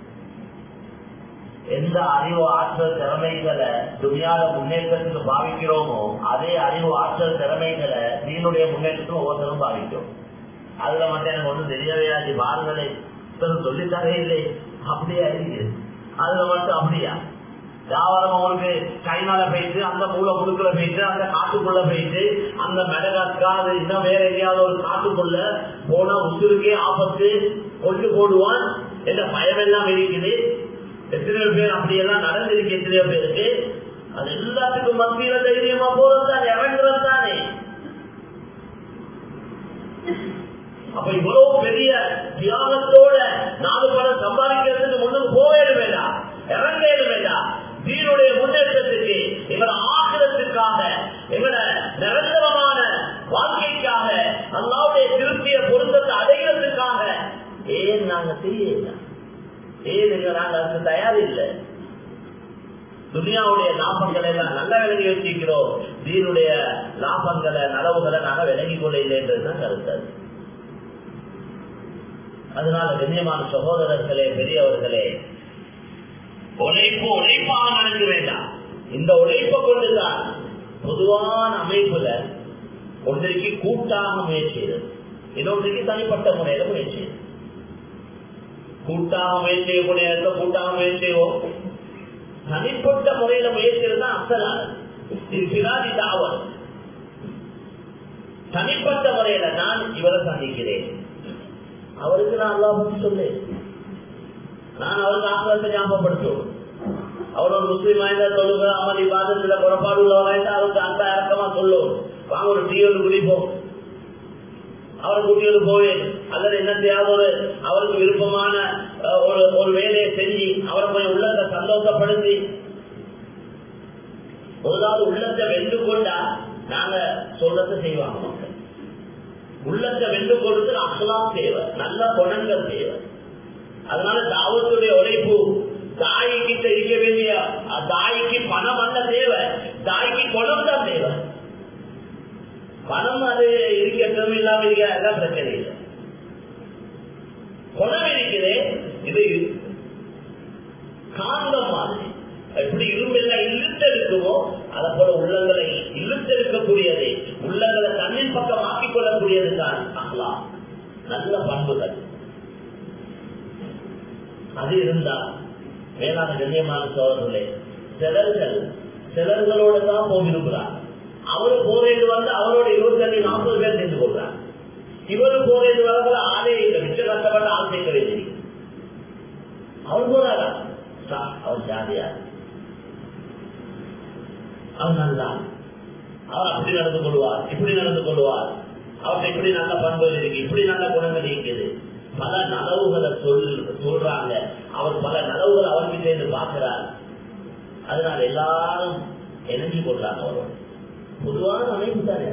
எந்த அறிவு ஆற்றல் திறமைகளை துனியால முன்னேற்றத்துக்கு பாவிக்கிறோமோ அதே அறிவு ஆற்றல் திறமைகளை தீனுடைய முன்னேற்றத்துக்கு ஒவ்வொருத்தரும் பாவிக்கிறோம். அதுல மட்டும் எனக்கு ஒன்றும் தெரியவே ஆச்சு, பாருங்களே சொல்லித்தரே இல்லை, அப்படியா இருக்குது. அதுல மட்டும் அப்படியா வியாபாரம் உங்களுக்கு சைனால போயிட்டு, அந்த மூளை முழுக்குள்ள போயிட்டு, அந்த காட்டுக்குள்ள போயிட்டு, அந்த மெடகாஸ்கார் இன்னும் வேற எங்கேயாவது ஒரு காட்டுக்குள்ள போனா உசுருக்கே ஆபத்து, கொண்டு போடுவான் என்ற பயம் எல்லாம் இருக்குது. எத்தனையோ பேர் அப்படியெல்லாம் நடந்திருக்கு, எத்தனையோ பேருக்கு. அது எல்லாத்துக்கும் மத்தியில தைரியமா போறதுதானே, இறங்குறது தானே. அப்ப இவ்வளவு பெரிய தியாகத்தோட 4 பணம் சம்பாதிக்கிறதுக்கு முன்னுக்கு போவேட வேண்டாம், இறங்கேட வேண்டாம். தீனுடைய முன்னேற்றத்துக்கு, எங்களோட ஆகிரத்துக்காக, எங்களோட நிரந்தரமான வாழ்க்கைக்காக, அல்லாஹ்வுடைய திருப்திய பொருத்தத்தை அடைகிறதுக்காக ஏன் நாங்க தெரியல, ஏன் நாங்க அதுக்கு தயார் இல்லை. துனியாவுடைய லாபங்களை எல்லாம் நல்லா விலகி வச்சிருக்கிறோம், தீனுடைய லாபங்களை நலவுகளை நாங்க விலகிக் கொள்ள இல்லை என்றதுதான் கருத்து. அதனால கண்ணியமான சகோதரர்களே, பெரியவர்களே, உழைப்பாக நினைக்க வேண்டாம். இந்த உழைப்பை கொண்டுதான் பொதுவான அமைப்புல ஒன்றைக்கு கூட்டாக முயற்சி, இன்னொன்றைக்கு தனிப்பட்ட முறையில முயற்சி. கூட்டாக முயற்சி செய்யக்கூடிய இடத்துல கூட்டாக முயற்சி செய்வோம், தனிப்பட்ட முறையில முயற்சி தான் அசலானது. இது பிராதி தாவல். தனிப்பட்ட முறையில நான் இவரை சந்திக்கிறேன், அவருக்கு நான் அல்லாஹ் பத்தி சொல்லேன், நான் அவருக்கு ஆசிரத்தை ஞாபகப்படுத்துவோம். அவர் ஒரு முஸ்லீம் வாய்ந்த தொழுகிற அமளி பாதத்துல குறைபாடு உள்ளவராய்ந்து அவருக்கு அந்த இறக்கமா சொல்லுவோம், வாங்க ஒரு டீயோடு குடிப்போம், அவரை கூட்டியோடு போவேன். அல்லது என்ன செய்யாத அவருக்கு விருப்பமான ஒரு வேலையை செஞ்சு அவரை கொஞ்சம் உள்ளத்தை சந்தோஷப்படுத்தி, முதலாவது உள்ளத்தை வென்று கொண்டா நாங்க சொல்றதை செய்வாங்க மக்கள். உள்ளத்தை வென்று கொடுத்து அகலாம் தேவை, நல்ல குணங்கள் தேவை. அதனால தாவத்துடைய உழைப்பு, தாய்கிட்ட இருக்க வேண்டிய தாய்க்கு பணம் அல்ல தேவை, தாய்க்கு குணம் தான் தேவை. பணம் அது இருக்கட்டும், இல்லாம இருக்க பிரச்சனை இல்லை. குணம் இருக்கிறே, இது காந்தம் மாதிரி. எப்படி இரும்பெல்லாம் இழுத்தெடுக்குமோ அதை போல உள்ளங்களை இழுத்தெடுக்கக்கூடியது, உள்ளங்களை தண்ணின் பக்கம் ஆக்கிக் கொள்ளக்கூடியது தான் அஹ்லாக், நல்ல பண்புகள். அது இருந்தா மேலான கண்ணியமான சோழர்களே, சிலர்களோட தான் போகிறார். அவரு போரேது வந்து அவரோட 25-40 பேர் சேர்ந்து கொள்றார். இவரு போரேது வரதுல ஆளே இல்லை, மிச்ச கஷ்டப்பட்ட ஆள் சேர்க்க வேண்டிய அவர் போறாரா, அவர் ஜாதியா, அவர் நல்லா, அவர் அப்படி நடந்து கொள்வார், இப்படி நடந்து கொள்வார், அவருக்கு இப்படி நல்ல பண்புகள் இருக்கு, இப்படி நல்ல குணங்கள் இருக்குது. பல நலவுகளை சொல்றாங்க, அவர் பல நலவுகளை அவர்கிட்ட இருந்து பார்க்கிறார். அதனால எல்லாரும் இணைஞ்சு கொள்றாங்க. அவரோட பொதுவான அமைப்பு தானே,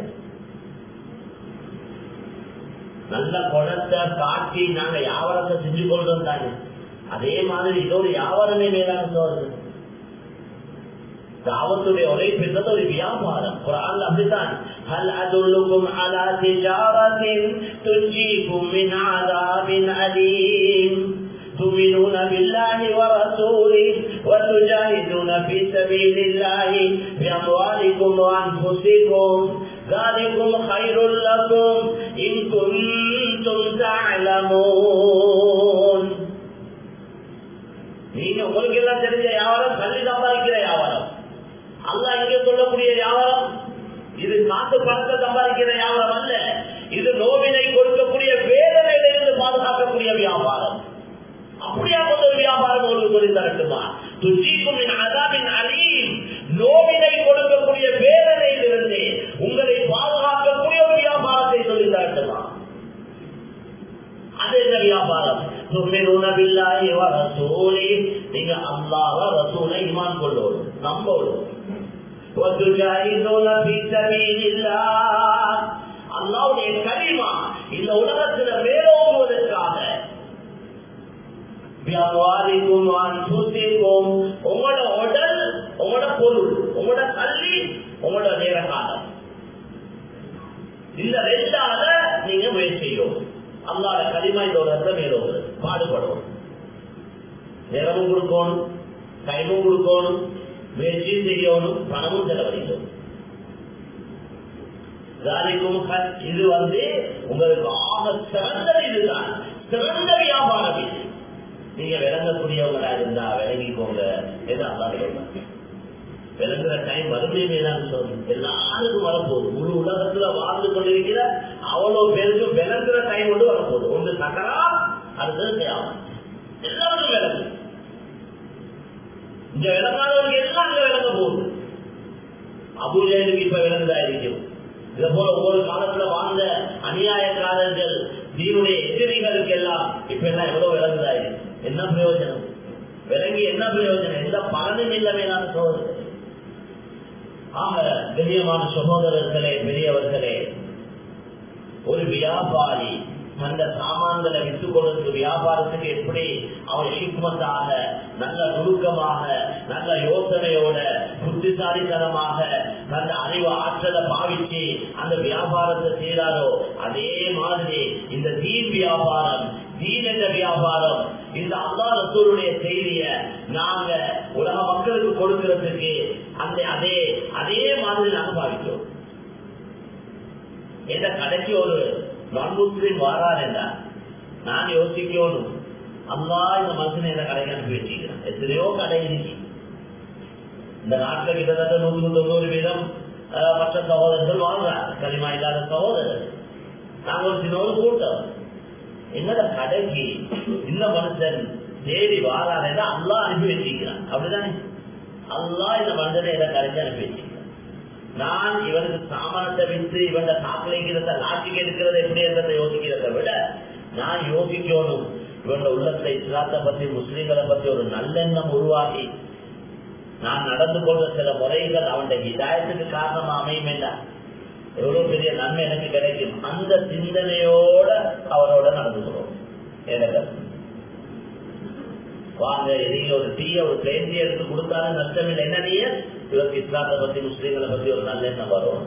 நல்ல குணத்தை காட்டி நாங்க வியாபாரத்தை செஞ்சு கொள்றோம் தானே. அதே மாதிரி இதோட வியாபாரமே மேலான சோதனை. தாவத்துடைய உழைப்பு என்பது ஒரு வியாபாரம். குர்ஆன்ல அப்படித்தான், ஹல் அதுல்லுகும் அலா திஜாரத்தின் துன்ஜீகும் மின் அஸாபின் அலீம் تؤمنون بالله ورسوله وتجاهدون في سبيل الله بأموالكم وأنفسكم ذلكم خير لكم إن كنتم تعلمون. நீங்க உங்களுக்கு எல்லாம் தெரிஞ்ச வியாபாரம் கல்வி சம்பாதிக்கிற வியாபாரம். அல்லாஹ் இங்கே சொல்லக்கூடிய வியாபாரம் இது காசு பணத்தை சம்பாதிக்கிற வியாபாரம் அல்ல. இது நோவினை கொடுக்கக்கூடிய வேதனையிலிருந்து பாதுகாக்கக்கூடிய வியாபாரம். அப்படியா கொண்ட ஒரு வியாபாரம் உங்களுக்கு சொல்லி தரட்டுமா? துஜீக்கும் மின் அஸாபின் அலீம், நோவினை கொடுக்கக்கூடிய வேதனையிலிருந்து உங்களை பாதுகாக்கக்கூடிய ஒரு வியாபாரத்தை சொல்லி தரட்டுமா? அது என்ன வியாபாரம்? துமினூன பில்லாஹி வ ரசூலிஹி, நீங்க அல்லாஹ் ரசூலை ஈமான் கொள்ளணும், நம்பணும். வ துஜாஹிதூன ஃபீ சபீலில்லாஹ், அல்லாஹ்வுடைய கலிமா இந்த உலகத்தில் மேலோங்குவதற்காக உங்களோட உடல், உங்களோட பொருள், உங்களோட கல்வி, உங்களோட நேர காலம், இந்த ரெண்டால நீங்க முயற்சி செய்யும். அல்லாஹ் கலிமா இதோட மேலோடு பாடுபடும். நேரமும் கொடுக்கணும், டைமும் கொடுக்கணும், முயற்சி செய்யணும், பணமும் செலவழிக்கணும். இது உங்களுக்கு ஆக சிறந்த இதுதான், சிறந்த வியாபாரம். இது நீங்க விளங்கக்கூடியவங்களா இருந்தா விளங்கிக்கோங்க. விளங்குற டைம் மறுபடியும் எல்லாருக்கும் வரப்போகுது. முழு உலகத்துல வாழ்ந்து கொண்டிருக்கிற அவ்வளவு பேருக்கு விளங்குற டைம் கொண்டு வரப்போகுது. ஒன்று சக்கரா, அடுத்தது தேவை. எல்லாருக்கும் விளங்கு. இங்க விளங்காதவருக்கு எல்லாம் அங்க விளங்க போகுது. அபூஜலுக்கு இப்ப விளங்குதா இருக்கும். இதை போல ஒவ்வொரு காலத்துல வாழ்ந்த அநியாயக்காரர்கள், தீனுடைய எதிரிகளுக்கு எல்லாம் இப்ப எல்லாம் எவ்வளவு விளங்குதா இருக்கு. என்ன பிரயோஜனம்? விளங்கி என்ன பிரயோஜனம்? எந்த பலனும் இல்லை மேலான சகோதரர்களே. ஆக கண்ணியமான சகோதரர்களே, பெரியவர்களே, ஒரு வியாபாரி அந்த சாமான்களை விட்டுக் கொள்வதற்கு வியாபாரத்துக்கு எப்படி அவர் ஹிக்மத்தாக, நல்ல நுணுக்கமாக, நல்ல யோசனையோட, புத்திசாலித்தனமாக, நல்ல அறிவு ஆற்றலை பாவிச்சு அந்த வியாபாரத்தை செய்யறாரோ, அதே மாதிரி இந்த தீன் வியாபாரம், தீன் என்ற வியாபாரம், இந்த அல்லாஹ் ரசூலுடைய செய்திய நாங்க உலக மக்களுக்கு கொடுக்கிறதுக்கு அந்த அதே மாதிரி நாங்க பாவிக்கிறோம். எந்த கடைக்கு ஒரு நான் முஸ்லிம் வாரார் என்றார், நான் யோசிக்கணும், அல்லாஹ் இந்த மனுஷனை எந்த கடைக்கு அனுப்பி வச்சுக்கிறேன். எத்தனையோ கடை இருக்கு இந்த நாட்டில். கிட்டத்தட்ட 190% மற்ற சகோதரர்கள் வாழ்றாங்க, களிமா இல்லாத சகோதரர். நாங்க ஒரு சின்ன ஒரு கூட்டம். என்னோட கடைக்கு இந்த மனுஷன் தேடி வாராருன்னா அல்லாஹ் அனுப்பி வச்சுக்கிறான். அப்படிதானே? அல்லாஹ் இந்த மனுஷனை எந்த கடைக்கு அனுப்பி வச்சுக்கிறான். நான் இவனுக்கு சாமானத்தை விட்டு இவன் காக்கலைக்கிறத லாட்சிக்கு எடுக்கிறத எப்படி என்றதை யோசிக்கிறத விட நான் யோசிக்கணும், இவனோட உள்ளத்தை இஸ்லாத்தை பத்தி, முஸ்லீம்களை பத்தி ஒரு நல்லெண்ணம் உருவாக்கி நான் நடந்து கொள்ற சில முறைகள் அவனுடைய ஹிதாயத்துக்கு காரணமா அமையும் என்றா எவ்வளவு பெரிய நன்மை எனக்கு கிடைக்கும். அந்த சிந்தனையோட அவரோட நடந்து கொள்வோம். வாங்க, எதையும் ஒரு டீய ஒரு பிளேன் டீ எடுத்து கொடுத்தாலும் நஷ்டம் இல்லை. என்ன நீங்க இவருக்கு இஸ்லாத்தை பத்தி, முஸ்லீம்களை பத்தி ஒரு நல்ல எண்ணம் வரும்.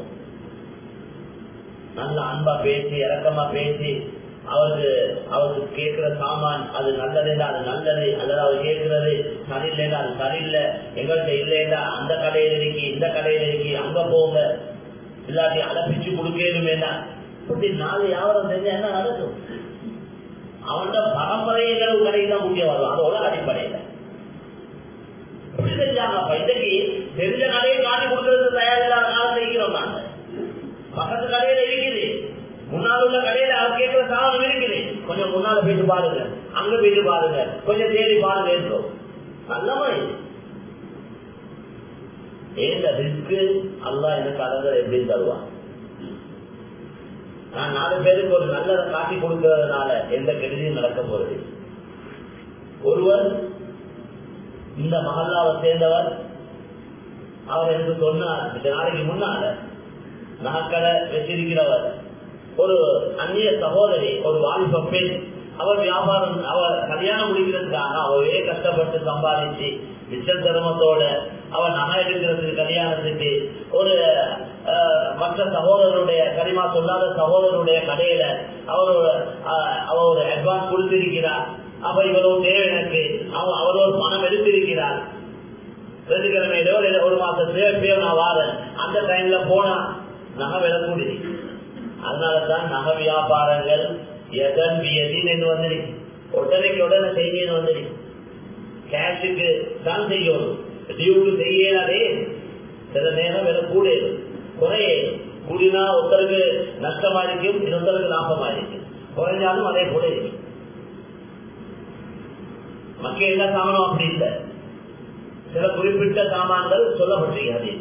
நல்ல அன்பா பேசி, இறக்கமா பேசி, அவருக்கு கேட்கிற சாமான் அது நல்லதுன்னா அது நல்லது, அல்லது அவர் கேட்கிறது சரியில்லைன்னா அது சரியில்லை, எங்கள்கிட்ட இல்லைன்னா அந்த கடையில் இருக்கி, இந்த கடையில் இருக்கி, அங்க போங்க, இல்லாட்டி அலப்பிச்சு கொடுக்கணும் வேண்டாம். இப்படி 4 வியாபாரம் செஞ்சா என்ன நடக்கும்? அவனோட பரம்பரைகள் கடைக்கு தான் முக்கியம் வரும். அதோட அடிப்படையில எப்படி செஞ்சாங்கப்பா? இன்னைக்கு தெரிஞ்ச கடையை காட்டி கொடுக்கறது தயாரில்லாத காலம் இருக்கிறோம். நாங்க பக்கத்து கடையில இருக்குது, முன்னால் உள்ள கடையில அவர் கேட்கிற சாதனம் இருக்குது, கொஞ்சம் முன்னால போயிட்டு பாருங்க, அங்க போயிட்டு பாருங்க, கொஞ்சம் தேடி பாருங்க இருக்கோம். நல்லமா ஏந்த ரிஸ்க் அல்லாஹ் எனக்கு அழகர் எப்படி தருவான்? நான் 4 பேருக்கு ஒரு நல்லதை காட்டி கொடுக்கறதுனால எந்த கெடுதியும் நடக்க போறது. ஒருவர் இந்த மஹல்லாவை சேர்ந்தவர், அவர் எனக்கு சொன்னார், 2 நாளைக்கு முன்னால நகைக்கடை வச்சிருக்கிறவர், ஒரு அந்நிய சகோதரி, ஒரு வாலிப பெண், அவர் வியாபாரம் அவர் கல்யாணம் முடிக்கிறதுக்காக அவரே கஷ்டப்பட்டு சம்பாதிச்சு மிச்ச சிரமத்தோட அவர் நகை எடுக்கிறதுக்கு கல்யாணத்துக்கு ஒரு மற்ற சகோதரருடைய கரிமா சொல்லாத சகோதரருடைய கடையில அவர் ஒரு அட்வான்ஸ் கொடுத்திருக்கிறார். அப்ப இவ்வளவு தேவை எனக்கு அவர் ஒரு பணம் எடுத்திருக்கிறார். வெள்ளிக்கிழமையிலோ ஒரு மாசத்துலயோ எப்பயோ நான் வாரேன். அந்த டைம்ல போனா நகை விலை கூடி. அதனாலதான் நகை வியாபாரங்கள் எதன் என்று வந்துருக்கு. உடனே செய்யணும் வந்துருக்கு. கேஷுக்கு தான் செய்யணும், டியூக்கு செய்யாதே. சில நேரம் விலை கூட குறையே கூடினா ஒருத்தருக்கு நஷ்டமா இருக்கும், இன்னொருத்தருக்கு லாபமா இருக்கும். குறைஞ்சாலும் அதே கூட இருக்கு. மக்கள் எல்லா சாமானும் அப்படி இல்லை. சில குறிப்பிட்ட சாமான்கள் சொல்லப்பட்டிருக்காது.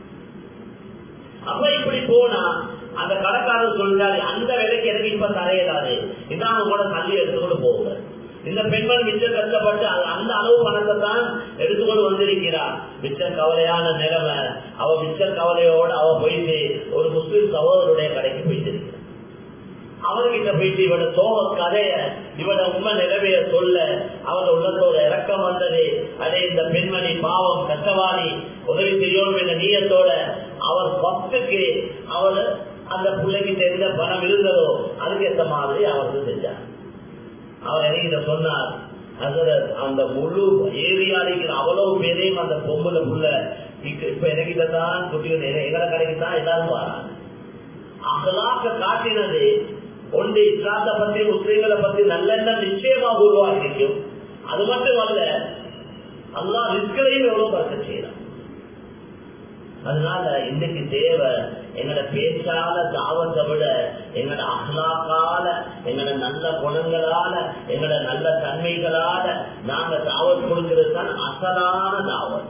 அப்ப இப்படி போனா அந்த கடைக்காரர் சொல்றாரு, அந்த விலைக்கு எனக்கு இப்ப தரையிடாது, இதான் கூட தள்ளி எடுத்துக்கொண்டு போகுங்க. இந்த பெண்மணி மிச்ச கஷ்டப்பட்டு அந்த அளவு பணத்தை தான் எடுத்துக்கொண்டு வந்திருக்கிறார். மிச்ச கவலையான நிலைமை. அவ மிச்ச கவலையோடு அவ போயிட்டு ஒரு முஸ்லிம் சகோதரருடைய கடைக்கு போயிட்டு இருக்கிறார். அவர்கிட்ட போயிட்டு இவட சோக கதைய இவட உண்மை நிலைமைய சொல்ல அவங்க உள்ளத்தோட இறக்கம் வந்தது. அதே இந்த பெண்மணி பாவம் கஷ்டவாளி, உதவி செய்யணும் என்ற நீயத்தோட அவர் பத்துக்கு அவர் அந்த பிள்ளைக்கு தெரிந்த பணம் இருந்ததோ அதுக்கு ஏற்ற மாதிரி அவருக்கு செஞ்சார். அவர் என்கிட்ட சொன்னார், அந்த முழு ஏரியாலிக்கிற அவ்வளவு பேரையும் அந்த பொம்பளை புள்ள இப்ப என்கிட்ட தான் குட்டிகள் எங்களை கடைக்கு தான் எல்லாரும் வராங்க. அகலாக்க காட்டினது ஒன்று இஸ்லாத்தை பத்தி முஸ்லீம்களை பத்தி நல்லெண்ணம் நிச்சயமாக உருவாகிருக்கும். அது மட்டும் அல்ல, அல்லாஹ் ரிஸ்களையும் எவ்வளவு பறக்க செய்யலாம். அதனால இன்னைக்கு தேவை எங்களோட பேச்சால தாவத்தை விட எங்களோட அஹ்லாக்கால எங்களோட நல்ல குணங்களால எங்களோட நல்ல தன்மைகளால நாங்க தாவத் கொடுக்கிறது தான் அசலான தாவத்.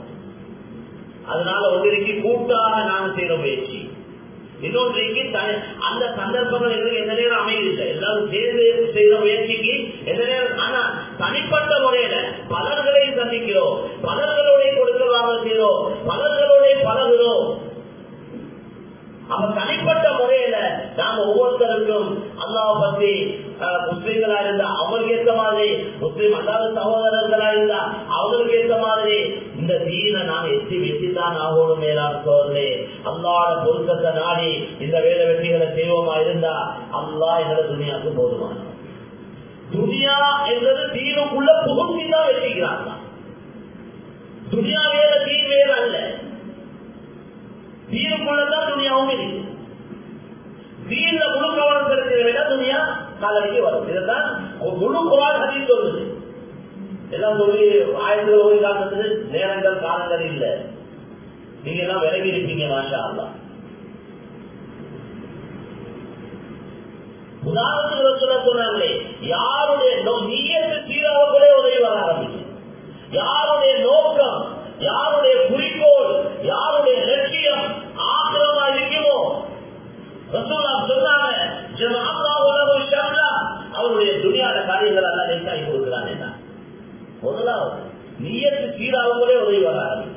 அதனால ஒன்றைக்கு கூட்டாக நாங்க செய்யற முயற்சி, இன்னொன்றைக்கு அந்த சந்தர்ப்பங்கள் எங்களுக்கு எந்த நேரம் அமைதில்லை. எல்லாரும் சேர்ந்து செய்யற முயற்சிக்கு எந்த நேரம். ஆனா தனிப்பட்ட முறையில பலர்களை சந்திக்கிறோம், பலர்களுடைய கொடுக்க வாங்க செய்யறோம், பலர்களுடைய பழகுறோம். அப்ப தனிப்பட்ட முறையில நாம ஒவ்வொருத்தருக்கும் அல்லாஹ் பத்தி முஸ்லீம்களா இருந்தா அவங்களுக்கு ஏற்ற மாதிரி, முஸ்லீம் அல்லாத சகோதரர்களா இருந்தா அவங்களுக்கு ஏற்ற மாதிரி இந்த தீனை நாம எத்தி வெற்றிதான் ஆகணும். மேலான சோதனை அல்லாஹ்வோட பொருத்தத்தை நாடி இந்த வேலை வெற்றிகளை செய்வோமா இருந்தா அல்லாஹ் எங்களோட துனியாவுக்கு போதுமான. துனியா என்பது தீனுக்குள்ள புகுந்திதான் வெற்றிக்கிறாங்க. துனியா வேற தீன் வேற அல்ல. தீனுக்குள்ளதான் துனியாவும் இருக்கு. தீன்ல முழு கவனம் செலுத்தின விட துனியா காலைக்கு வரும். இதுதான் முழு குர்ஆன் ஹதீஸ் சொல்லுது. எல்லாம் சொல்லி ஆயிரத்தில் ஓடி காட்டுறது நேரங்கள் காலங்கள் இல்ல. நீங்க எல்லாம் விலகி இருப்பீங்க மாஷா அல்லாஹ். உதாரணத்துக்கு சொன்னாங்களே, யாருடைய நீயத்து சீராக கூட உதவி வர ஆரம்பிச்சு, யாருடைய நோக்கம், யாருடைய குறிக்கோள், யாருடைய லட்சியம் ஆக்கிரமா இருக்குமோ ரசூலுல்லாஹ் சொன்னாங்க, அவருடைய துனியாத காரியங்கள் எல்லாம் லேசாகி கொடுக்கிறான். என்ன முதலாவது நீயத்து சீராக கூட உதவி வர ஆரம்பிச்சு.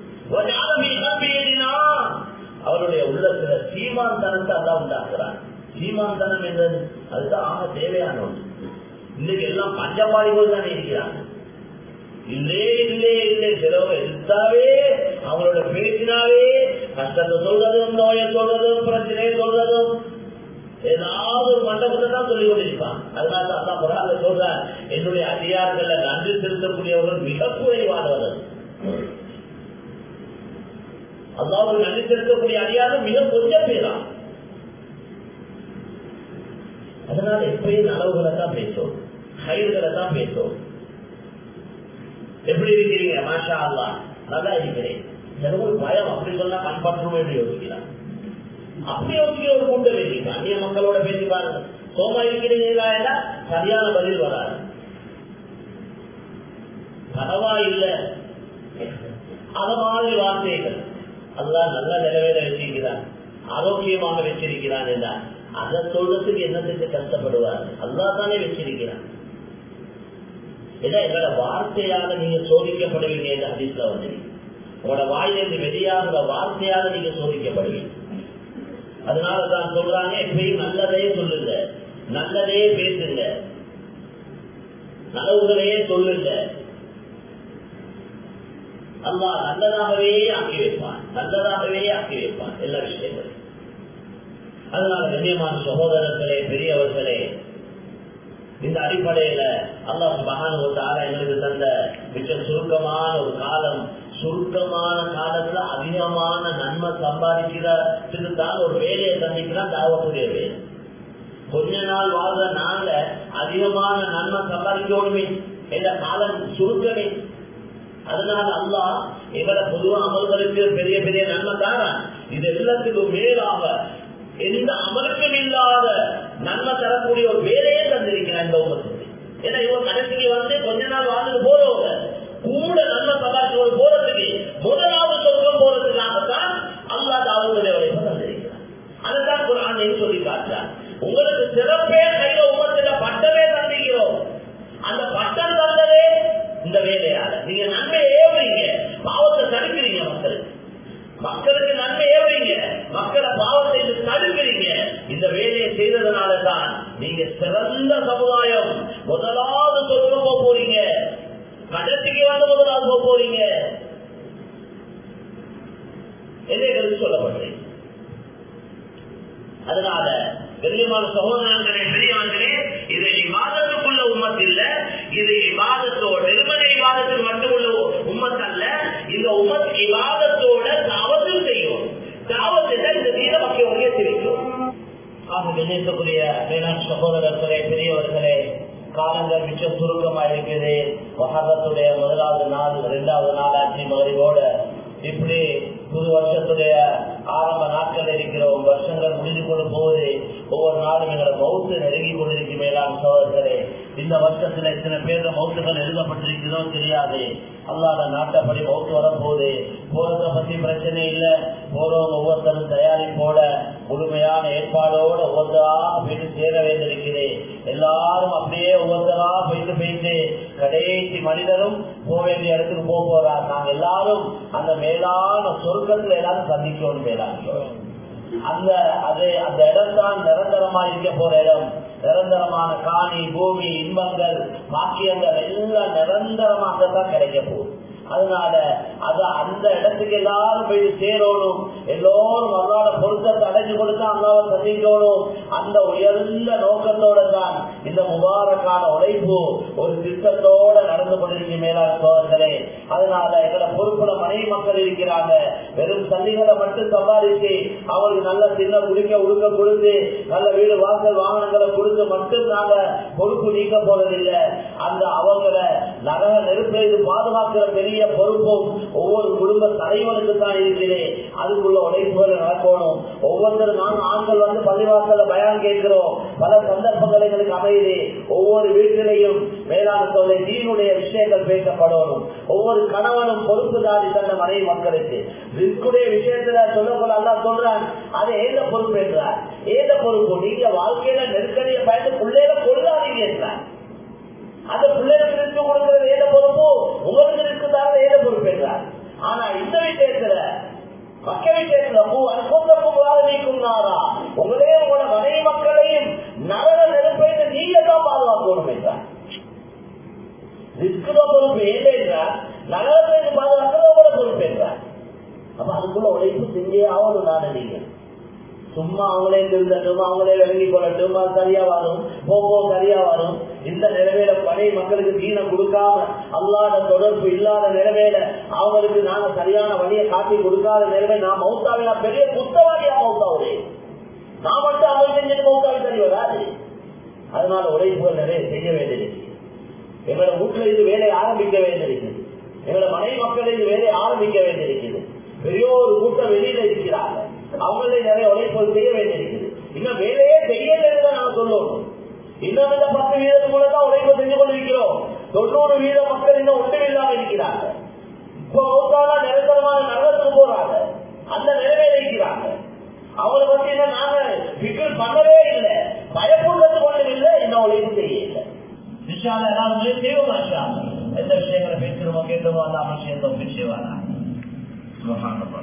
அவருடைய உள்ளத்துல சீமாந்தனத்தை எல்லாம் உண்டாக்குறான். சீமாந்தனம் என்றது அதுதான் ஆக தேவையான ஒன்று. இன்னைக்கு எல்லாம் பஞ்சபாடிகள் தானே இருக்கிறாங்க. இல்லே இல்லே இல்லை சிலவங்க எடுத்தாவே அவங்களோட பேசினாவே கஷ்டத்தை சொல்றதும், நோயை சொல்றதும், பிரச்சனையை சொல்றதும், ஏதாவது ஒரு மண்டபத்தை தான் சொல்லிக் கொண்டிருப்பான். அதனால அதான் குர்ஆன்ல சொல்ற, என்னுடைய அதிகாரங்கள்ல நன்றி செலுத்தக்கூடியவர்கள் மிக குறைவானவர்கள். அல்லாஹ்வுக்கு நன்றி செலுத்தக்கூடிய அதிகாரம் மிக கொஞ்சம் பேரான். அதனால எப்பயும் நலவுகளை தான் பேசும், கயிறுகளை தான் பேசும். எப்படி இருக்கிறீங்க? மாஷா அல்லாஹ் நல்லா இருக்கிறேன். ஒரு பயம் அப்படி சொன்னா கண்பற்றுமே என்று யோசிக்கிறான். அப்படி யோசிக்கிற ஒரு கூட்டம் இருக்கு. அந்நிய மக்களோட பேசி பாருங்க, சோமா இருக்கிறீங்களா, சரியான பதில் வராது. பரவாயில்லை அத மாதிரி வார்த்தைகள் அல்லாஹ் நல்ல நிலவேல வச்சிருக்கிறான், ஆரோக்கியமாக வச்சிருக்கிறான் என்றால் அதை சொல்றதுக்கு என்னத்துக்கு கஷ்டப்படுவார்? அல்லாஹ் தானே வச்சிருக்கிறான். எங்களோட வார்த்தையாக நீங்க சோதிக்கப்படுவீங்க என்று ஹதீஸ்ல வந்தீங்க. உங்களோட வாயிலிருந்து வெளியாகிற வார்த்தையாக நீங்க சோதிக்கப்படுவீங்க. அதனாலதான் சொல்றாங்க, எப்பயும் நல்லதே சொல்லுங்க, நல்லதே பேசுங்க. நலவுகளையே சொல்லுங்க. அல்லாஹ் நல்லதாகவே ஆக்கி வைப்பான், நல்லதாகவே ஆக்கி வைப்பான் எல்லா விஷயங்களும். அதனால கண்ணியமான சகோதரர்களே, பெரியவர்களே, இந்த அடிப்படையில அல்லாஹ் சுப்ஹானஹு வ தஆலா எங்களுக்கு தந்த மிக சுருக்கமான ஒரு காலம், சுருக்கமான காலத்துல அதிகமான நன்மை சம்பாதிக்கிறதுக்கு தான் ஒரு வேலையை சந்திக்கிறான் தாவத்துடைய வேலை. கொஞ்ச நாள் வாழ்ற நாள்ல அதிகமான நன்மை சம்பாதிக்கணுமே என்ற காலம் சுருக்கமே. அதனால அல்லாஹ் எங்களை பொதுவா அமல்களுக்கு பெரிய பெரிய நன்மை தாரான். இது எல்லாத்துக்கும் மேலாக எந்த அமலுக்கும் இல்லாத நன்மை தரக்கூடிய ஒரு வேலையே தந்திருக்கிறான் இந்த உலகத்துக்கு. ஏன்னா இவங்க கடைசிக்கு வந்து கொஞ்ச நாள் வாழ்ந்து போறவங்க கூட நன்மை சம்பாதிச்சு போறதுக்கு முதலாவது சொர்க்கம் போறதுக்காகத்தான் அல்லாஹ் தாவூதுடைய உழைப்பை தந்திருக்கிறான். அதுதான் குர்ஆன் சொல்லி காட்டுறான். உங்களுக்கு சிறப்பே கையில உமத்துல பட்டமே தந்திக்கிறோம். அந்த பட்டம் தந்ததே இந்த வேலையால. நீங்க நன்மை ஏவுறீங்க, பாவத்தை தடுக்கிறீங்க. மக்களுக்கு நன்மை ஏவுறீங்க, மக்களை பாவத்தை தடுக்கிறீங்க. இந்த வேலையை செய்ததுனால தான் நீங்க சிறந்த சமுதாயம், முதலாவது சொர்க்கம் போக போறீங்க, கடைசிக்கு வந்து முதலாவது போக போறீங்க என்று சொல்லப்படுறீங்க. அதனால கண்ணியமான சகோதரர்களே, பெரியவர்களே, இது இபாதத்துக்குள்ள உம்மத் இல்ல, இது இபாதத்தோட வெறுமனை இபாதத்துக்கு மட்டும் உள்ள உம்மத் அல்ல. இந்த உம்மத் இபாதத்தோட தாவத்து செய்யும். தாவத்தை தான் இந்த தீன மக்களுடைய தெரிவிக்கும். ஆக கண்ணியத்துக்குரிய மேலாண் சகோதரர்களே, பெரியவர்களே, காலங்கள் மிச்சம் சுருக்கமா இருக்குது. மஹர்ரத்துடைய முதலாவது நாள், 2வது நாள் ஆட்சி மகரிவோட இப்படி புது வருஷத்துடைய ஆரம்ப நாட்கள் இருக்கிறோம். வருஷங்கள் முடிந்து கொண்டு போகுது. ஒவ்வொரு நாளும் எங்களை மௌத்து நெருங்கி கொண்டிருக்கும். மேலாண் சோதர்களே, இந்த வருஷத்துல இத்தனை பேர் மௌத்துகள் எழுதப்பட்டிருக்கிறதோ தெரியாது. அல்லாத நாட்டப்படி மௌத்து வரப்போகுது. போறத பத்தி பிரச்சனை இல்லை. போறவங்க ஒவ்வொருத்தரும் தயாரிப்போட முழுமையான ஏற்பாடோட ஒவ்வொருத்தராக போயிட்டு சேர வேண்டியிருக்கிறேன். எல்லாரும் அப்படியே ஒவ்வொருத்தரா போயிட்டு கடைசி மனிதரும் போக வேண்டிய இடத்துக்கு போக போறார். நாங்க எல்லாரும் அந்த மேலான சொர்க்கத்துல எல்லாரும் சந்திக்கணும். மேலான அந்த இடம்தான் நிரந்தரமா இருக்க போற இடம். நிரந்தரமான காணி, பூமி, இன்பங்கள், பாக்கியங்கள் எல்லாம் நிரந்தரமா அங்கதான் கிடைக்க போகுது. அதனால அந்த இடத்துக்கு எல்லாரும் போய் சேரணும். எல்லோரும் அல்லாஹ்வோட பொருத்தத்தை அடைஞ்சு கொடுத்தா அல்லாஹ்வை சந்திக்கணும். அந்த உயர்ந்த நோக்கத்தோட தான் இந்த முபாரக்கான உழைப்பு ஒரு திட்டத்தோட நடந்து கொண்டிருக்கும். மேலான சோதர்களே, அதனால எங்களை பொறுப்புல மனைவி மக்கள் இருக்கிறாங்க. வெறும் சல்லிகளை மட்டும் சம்பாதிச்சு அவங்களுக்கு நல்ல சின்ன குடிக்க உடுக்க கொடுத்து நல்ல வீடு வாசல் வாகனங்களை கொடுத்து மட்டும் நாங்க பொறுப்பு நீக்க போறதில்லை. அந்த அவங்களை நரக நெருப்பை பாதுகாக்கிற பெரிய பொறுப்பும் ஒவ்வொரு குடும்ப தலைவனுக்கு தான் இருக்கிறேன். அதுக்குள்ள உழைப்புகளை நடக்கணும். ஒவ்வொருத்தரும் நாங்கள் ஆண்கள் வந்து பள்ளிவாசல பயான் கேட்கிறோம். பல சந்தர்ப்பங்கள் எங்களுக்கு அமையுது. ஒவ்வொரு வீட்டிலையும் மேலான சொல்லை தீனுடைய விஷயங்கள் பேசப்படணும். ஒவ்வொரு கணவனும் பொறுப்புதாரி தந்த மனைவி மக்களுக்கு ரிஸ்குடைய விஷயத்துல சொல்லப்போல அல்லாஹ் சொல்றான். அதை ஏத பொறுப்பு என்றார். ஏத பொறுப்பு நீங்க வாழ்க்கையில நெருக்கடியை பயந்து பிள்ளைகளை கொள்ளாதீங்க என்றார். அந்த பிள்ளைகளுக்கு ரிஸ்க் கொடுக்கிறது ஏத பொறுப்பு, உங்களுக்கு ரிஸ்க் தான் ஏத பொறுப்பு என்றார். ஆனா இந்த விஷயத்துல மக்கள் விஷயத்துல நீக்கும் நாரா உங்களே உங்களோட மனைவி மக்களையும் நரக நெருப்பை நீங்க தான் பாதுகாக்கணும் என்றார். ரிஸ்க் பொறுப்பு ஏதே என்றார், நரகத்தை பாதுகாக்கிறது உங்களோட பொறுப்பு என்றார். அப்ப அதுக்குள்ள உழைப்பு செஞ்சே ஆகணும். நானே நீங்க சும்மா அவங்களே திருந்தட்டும், அவங்களே விளங்கி கொள்ளட்டும், அது சரியா வரும், போகோ சரியா வரும். இந்த நிலைமையில பழைய மக்களுக்கு தீனம் கொடுக்காம அல்லாத தொடர்பு இல்லாத நிலைமையில அவங்களுக்கு நாங்க சரியான வழியை காட்டி கொடுக்காத நிலைமை நான் மௌத்தாவினா பெரிய குத்தவாளியா மௌத்தாவுதே. நான் மட்டும் அவங்க செஞ்சது மௌத்தாவி சரி வராது. அதனால உழைப்புகள் நிறைய செய்ய வேண்டியிருக்கு. எங்களோட வீட்டுல இது வேலையை ஆரம்பிக்க வேண்டியிருக்குது. எங்களோட மனைவி மக்கள் இது வேலையை ஆரம்பிக்க வேண்டியிருக்குது. பெரிய ஒரு கூட்டம் வெளியில இருக்கிறாங்க. அவங்களே நிறைய உழைப்புகள் செய்ய வேண்டியிருக்குது. இன்னும் வேலையே செய்யல நாங்க சொல்லணும். இன்னும் இந்த 10% கூட தான் உழைப்பு செஞ்சு கொண்டிருக்கிறோம். 90% மக்கள் இன்னும் ஒன்றுமில்லாம இருக்கிறாங்க. இப்ப மௌத்தானா நிரந்தரமான நரகத்துக்கு போறாங்க. அந்த நிலைமையில இருக்கிறாங்க. அவங்களை பத்தி நாங்க பிக்கல் பண்ணவே இல்லை, பயப்படுறது கொண்டு இல்லை, இன்னும் உழைப்பு செய்யல. விஷயம் எல்லாருமே செய்வோம். எந்த விஷயங்களை பேசுறோமோ கேட்டோமோ அந்த விஷயத்தை செய்வாங்க.